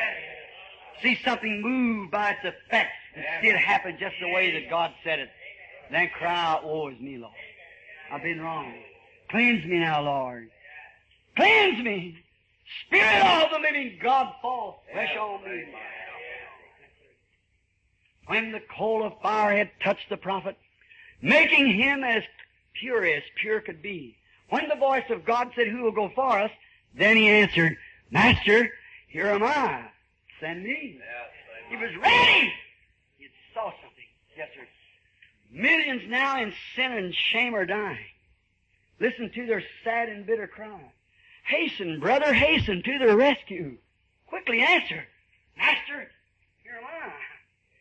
See something move by its effect and see it happen just the way that God said it. Then cry out, woe is me, Lord. I've been wrong. Cleanse me now, Lord. Cleanse me. Spirit of the living God, fall fresh on me. When the coal of fire had touched the prophet, making him as pure as pure could be, when the voice of God said, who will go for us? Then he answered, Master, here am I. Send me. He was ready. He saw something. Yes, sir. Millions now in sin and shame are dying. Listen to their sad and bitter cry. Hasten, brother, hasten to their rescue. Quickly answer, Master, here am I.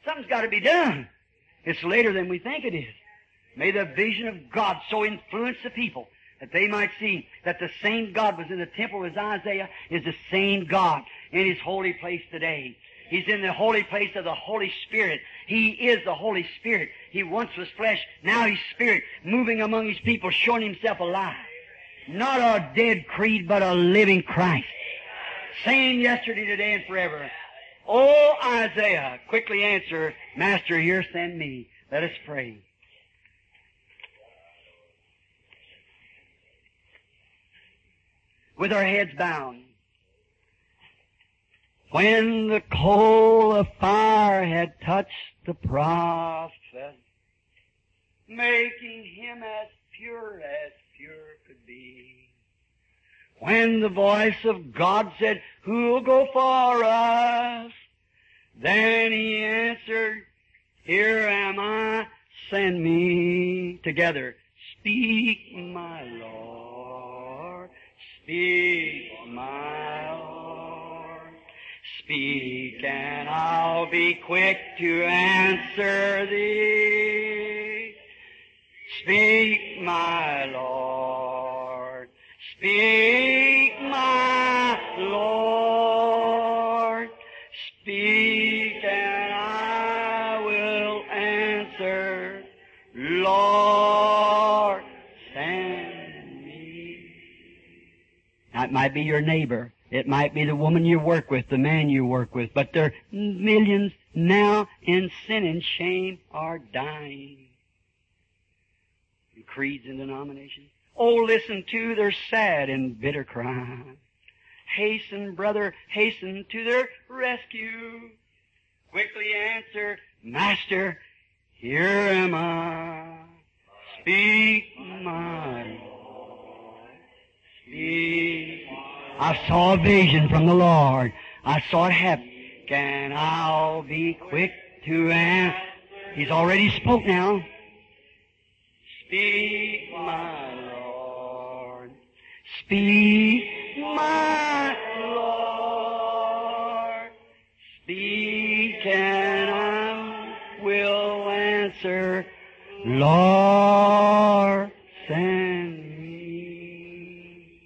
Something's got to be done. It's later than we think it is. May the vision of God so influence the people that they might see that the same God was in the temple as Isaiah is the same God in His holy place today. He's in the holy place of the Holy Spirit. He is the Holy Spirit. He once was flesh, now He's Spirit, moving among His people, showing Himself alive. Not a dead creed, but a living Christ. Same yesterday, today, and forever. Oh, Isaiah, quickly answer, Master, here send me. Let us pray. With our heads bowed. When the coal of fire had touched the prophet, making him as pure as pure could be. When the voice of God said, who'll go for us? Then he answered, here am I, send me. Together, speak, my Lord, speak, my Lord, speak, and I'll be quick to answer thee. Speak, my Lord, speak, my Lord, speak, and I will answer, Lord, send me. Now, it might be your neighbor. It might be the woman you work with, the man you work with, but there are millions now in sin and shame are dying. In creeds and denominations. Oh, listen to their sad and bitter cry. Hasten, brother, hasten to their rescue. Quickly answer, Master, here am I. Speak, my Lord. Speak. I saw a vision from the Lord. I saw it happen. And I'll be quick to answer. He's already spoke now. Speak, my Lord. Speak, my Lord. Speak, and I will answer, Lord, send me.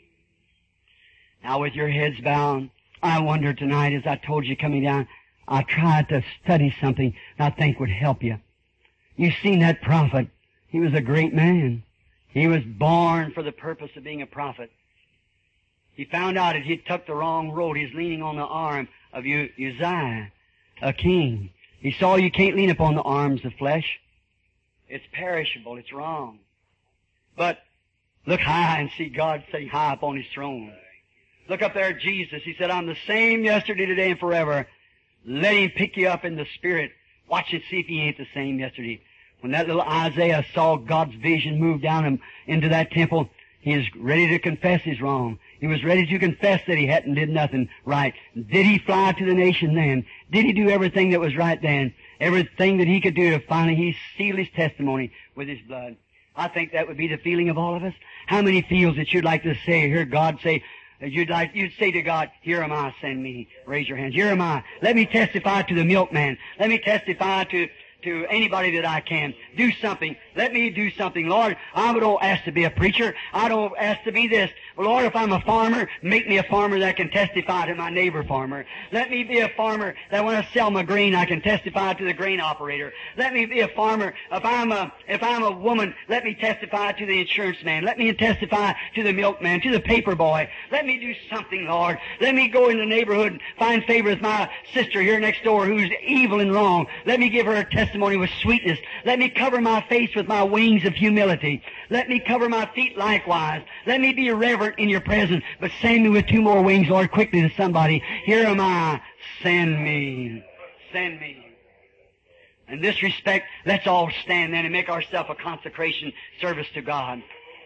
Now with your heads bowed, I wonder tonight, as I told you coming down, I tried to study something I think would help you. You've seen that prophet. He was a great man. He was born for the purpose of being a prophet. He found out that he took the wrong road. He's leaning on the arm of Uzziah, a king. He saw you can't lean upon the arms of flesh. It's perishable. It's wrong. But look high and see God sitting high upon His throne. Look up there at Jesus. He said, I'm the same yesterday, today, and forever. Let Him pick you up in the Spirit. Watch and see if He ain't the same yesterday. When that little Isaiah saw God's vision move down him into that temple, he was ready to confess his wrong. He was ready to confess that he hadn't did nothing right. Did he fly to the nation then? Did he do everything that was right then? Everything that he could do to finally he sealed his testimony with his blood. I think that would be the feeling of all of us. How many feels that you'd like to say, hear God say, You'd like, you'd say to God, here am I, send me. Raise your hands. Here am I. Let me testify to the milkman. Let me testify to, to anybody that I can. Do something. Let me do something. Lord, I don't ask to be a preacher. I don't ask to be this. Well, Lord, if I'm a farmer, make me a farmer that can testify to my neighbor farmer. Let me be a farmer that when I sell my grain, I can testify to the grain operator. Let me be a farmer. If I'm a, if I'm a woman, let me testify to the insurance man. Let me testify to the milkman, to the paper boy. Let me do something, Lord. Let me go in the neighborhood and find favor with my sister here next door who's evil and wrong. Let me give her a testimony with sweetness. Let me cover my face with my wings of humility. Let me cover my feet likewise. Let me be reverent in your presence. But send me with two more wings, Lord, quickly to somebody. Here am I. Send me. Send me. In this respect, let's all stand then and make ourselves a consecration service to God.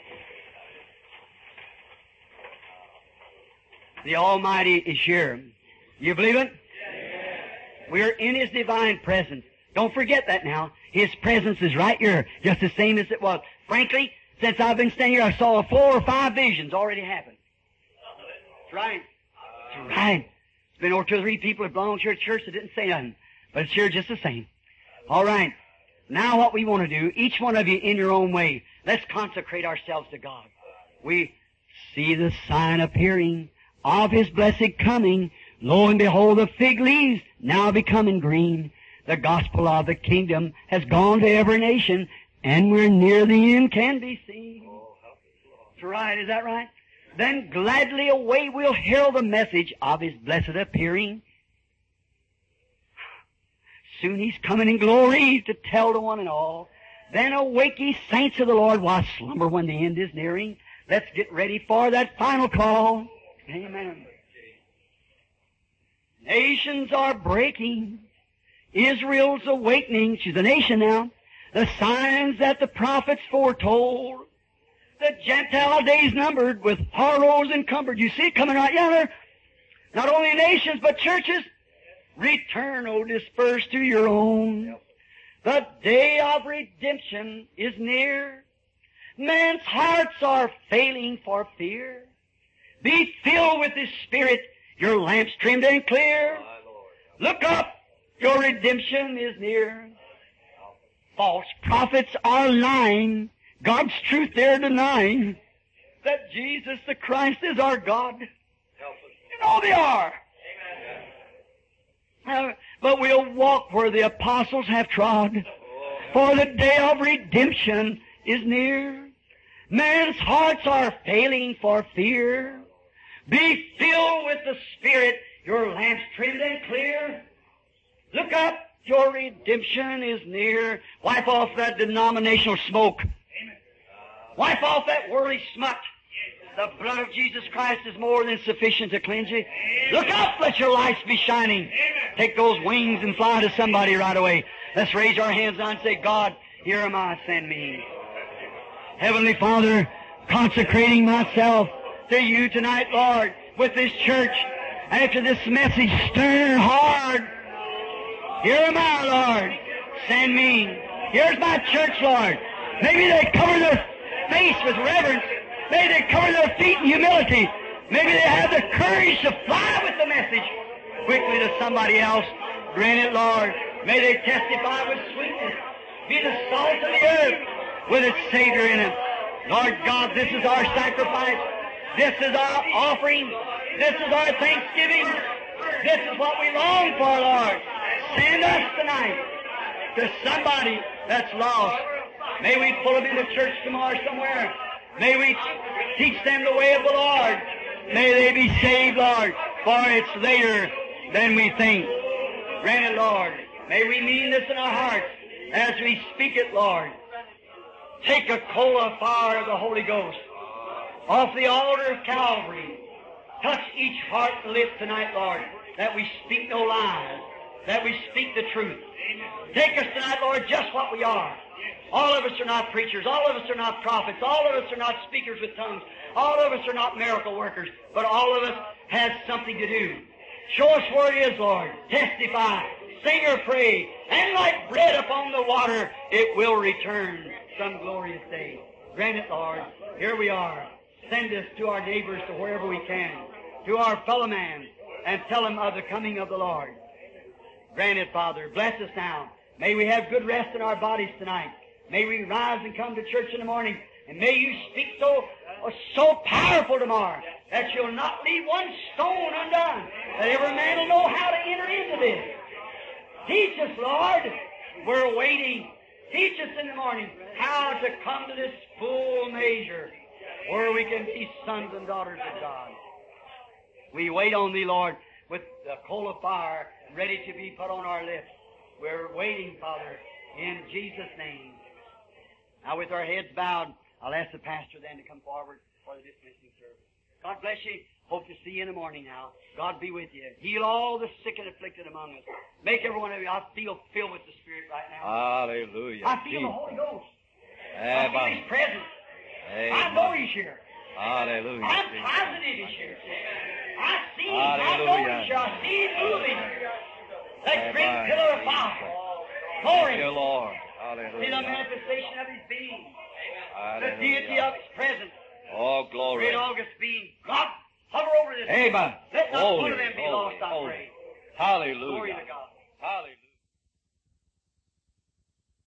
The Almighty is here. You believe it? We are in His divine presence. Don't forget that now. His presence is right here, just the same as it was. Frankly, since I've been standing here, I saw four or five visions already happen. That's right. That's right. It's been over two or three people that belong to your church that didn't say nothing. But it's here just the same. All right. Now what we want to do, each one of you in your own way, let's consecrate ourselves to God. We see the sign appearing of His blessed coming. Lo and behold, the fig leaves now becoming green. The gospel of the kingdom has gone to every nation, and we're near the end can be seen. That's right, is that right? Then gladly away we'll herald the message of His blessed appearing. Soon He's coming in glory to tell to one and all. Then awake ye saints of the Lord, while slumber when the end is nearing. Let's get ready for that final call. Amen. Nations are breaking. Israel's awakening. She's a nation now. The signs that the prophets foretold. The Gentile days numbered with horrors encumbered. You see it coming right yonder. Not only nations, but churches. Return, O dispersed to your own. The day of redemption is near. Man's hearts are failing for fear. Be filled with His Spirit, your lamps trimmed and clear. Look up, your redemption is near. False prophets are lying. God's truth they're denying. That Jesus the Christ is our God. You know they are. Uh, but we'll walk where the apostles have trod. For the day of redemption is near. Man's hearts are failing for fear. Be filled with the Spirit, your lamps trimmed and clear. Look up, your redemption is near. Wipe off that denominational smoke. Wipe off that worldly smut. The blood of Jesus Christ is more than sufficient to cleanse you. Look up, let your lights be shining. Take those wings and fly to somebody right away. Let's raise our hands now and say, God, here am I, send me. Heavenly Father, consecrating myself to you tonight, Lord, with this church. After this message, stern hard. Here am I, Lord. Send me. Here's my church, Lord. Maybe they cover their face with reverence. Maybe they cover their feet in humility. Maybe they have the courage to fly with the message quickly to somebody else. Grant it, Lord. May they testify with sweetness. Be the salt of the earth with its Savior in it. Lord God, this is our sacrifice. This is our offering. This is our thanksgiving. This is what we long for, Lord. Send us tonight to somebody that's lost. May we pull them into church tomorrow somewhere. May we teach them the way of the Lord. May they be saved, Lord, for it's later than we think. Grant it, Lord. May we mean this in our hearts as we speak it, Lord. Take a coal of fire of the Holy Ghost off the altar of Calvary. Touch each heart and lip tonight, Lord, that we speak no lies, that we speak the truth. Take us tonight, Lord, just what we are. All of us are not preachers. All of us are not prophets. All of us are not speakers with tongues. All of us are not miracle workers. But all of us has something to do. Show us where it is, Lord. Testify. Sing or pray. And like bread upon the water, it will return some glorious day. Grant it, Lord. Here we are. Send us to our neighbors, to wherever we can, to our fellow man, and tell them of the coming of the Lord. Grant it, Father. Bless us now. May we have good rest in our bodies tonight. May we rise and come to church in the morning. And may you speak so, so powerful tomorrow that you'll not leave one stone undone, that every man will know how to enter into this. Teach us, Lord. We're waiting. Teach us in the morning how to come to this full measure where we can be sons and daughters of God. We wait on Thee, Lord, with the coal of fire ready to be put on our lips. We're waiting, Father, in Jesus' name. Now, with our heads bowed, I'll ask the pastor then to come forward for the dismissing service. God bless you. Hope to see you in the morning now. God be with you. Heal all the sick and afflicted among us. Make every one of you, I feel filled with the Spirit right now. Hallelujah. I feel Jesus. the Holy Ghost. Amen. I feel His presence. Amen. I know He's here. Hallelujah. I'm Jesus. positive He's here. I see Him. I know Hallelujah. He's here. I see Him moving. That great Amen. pillar of fire. Glory. Thank you, Lord. See the Hallelujah. manifestation of His being. The Hallelujah. deity of His presence. Oh, glory. Great August being. God, hover over this. Amen. Let not Holy, one of them be holy, lost, I holy. pray. Hallelujah. Glory to God. Hallelujah.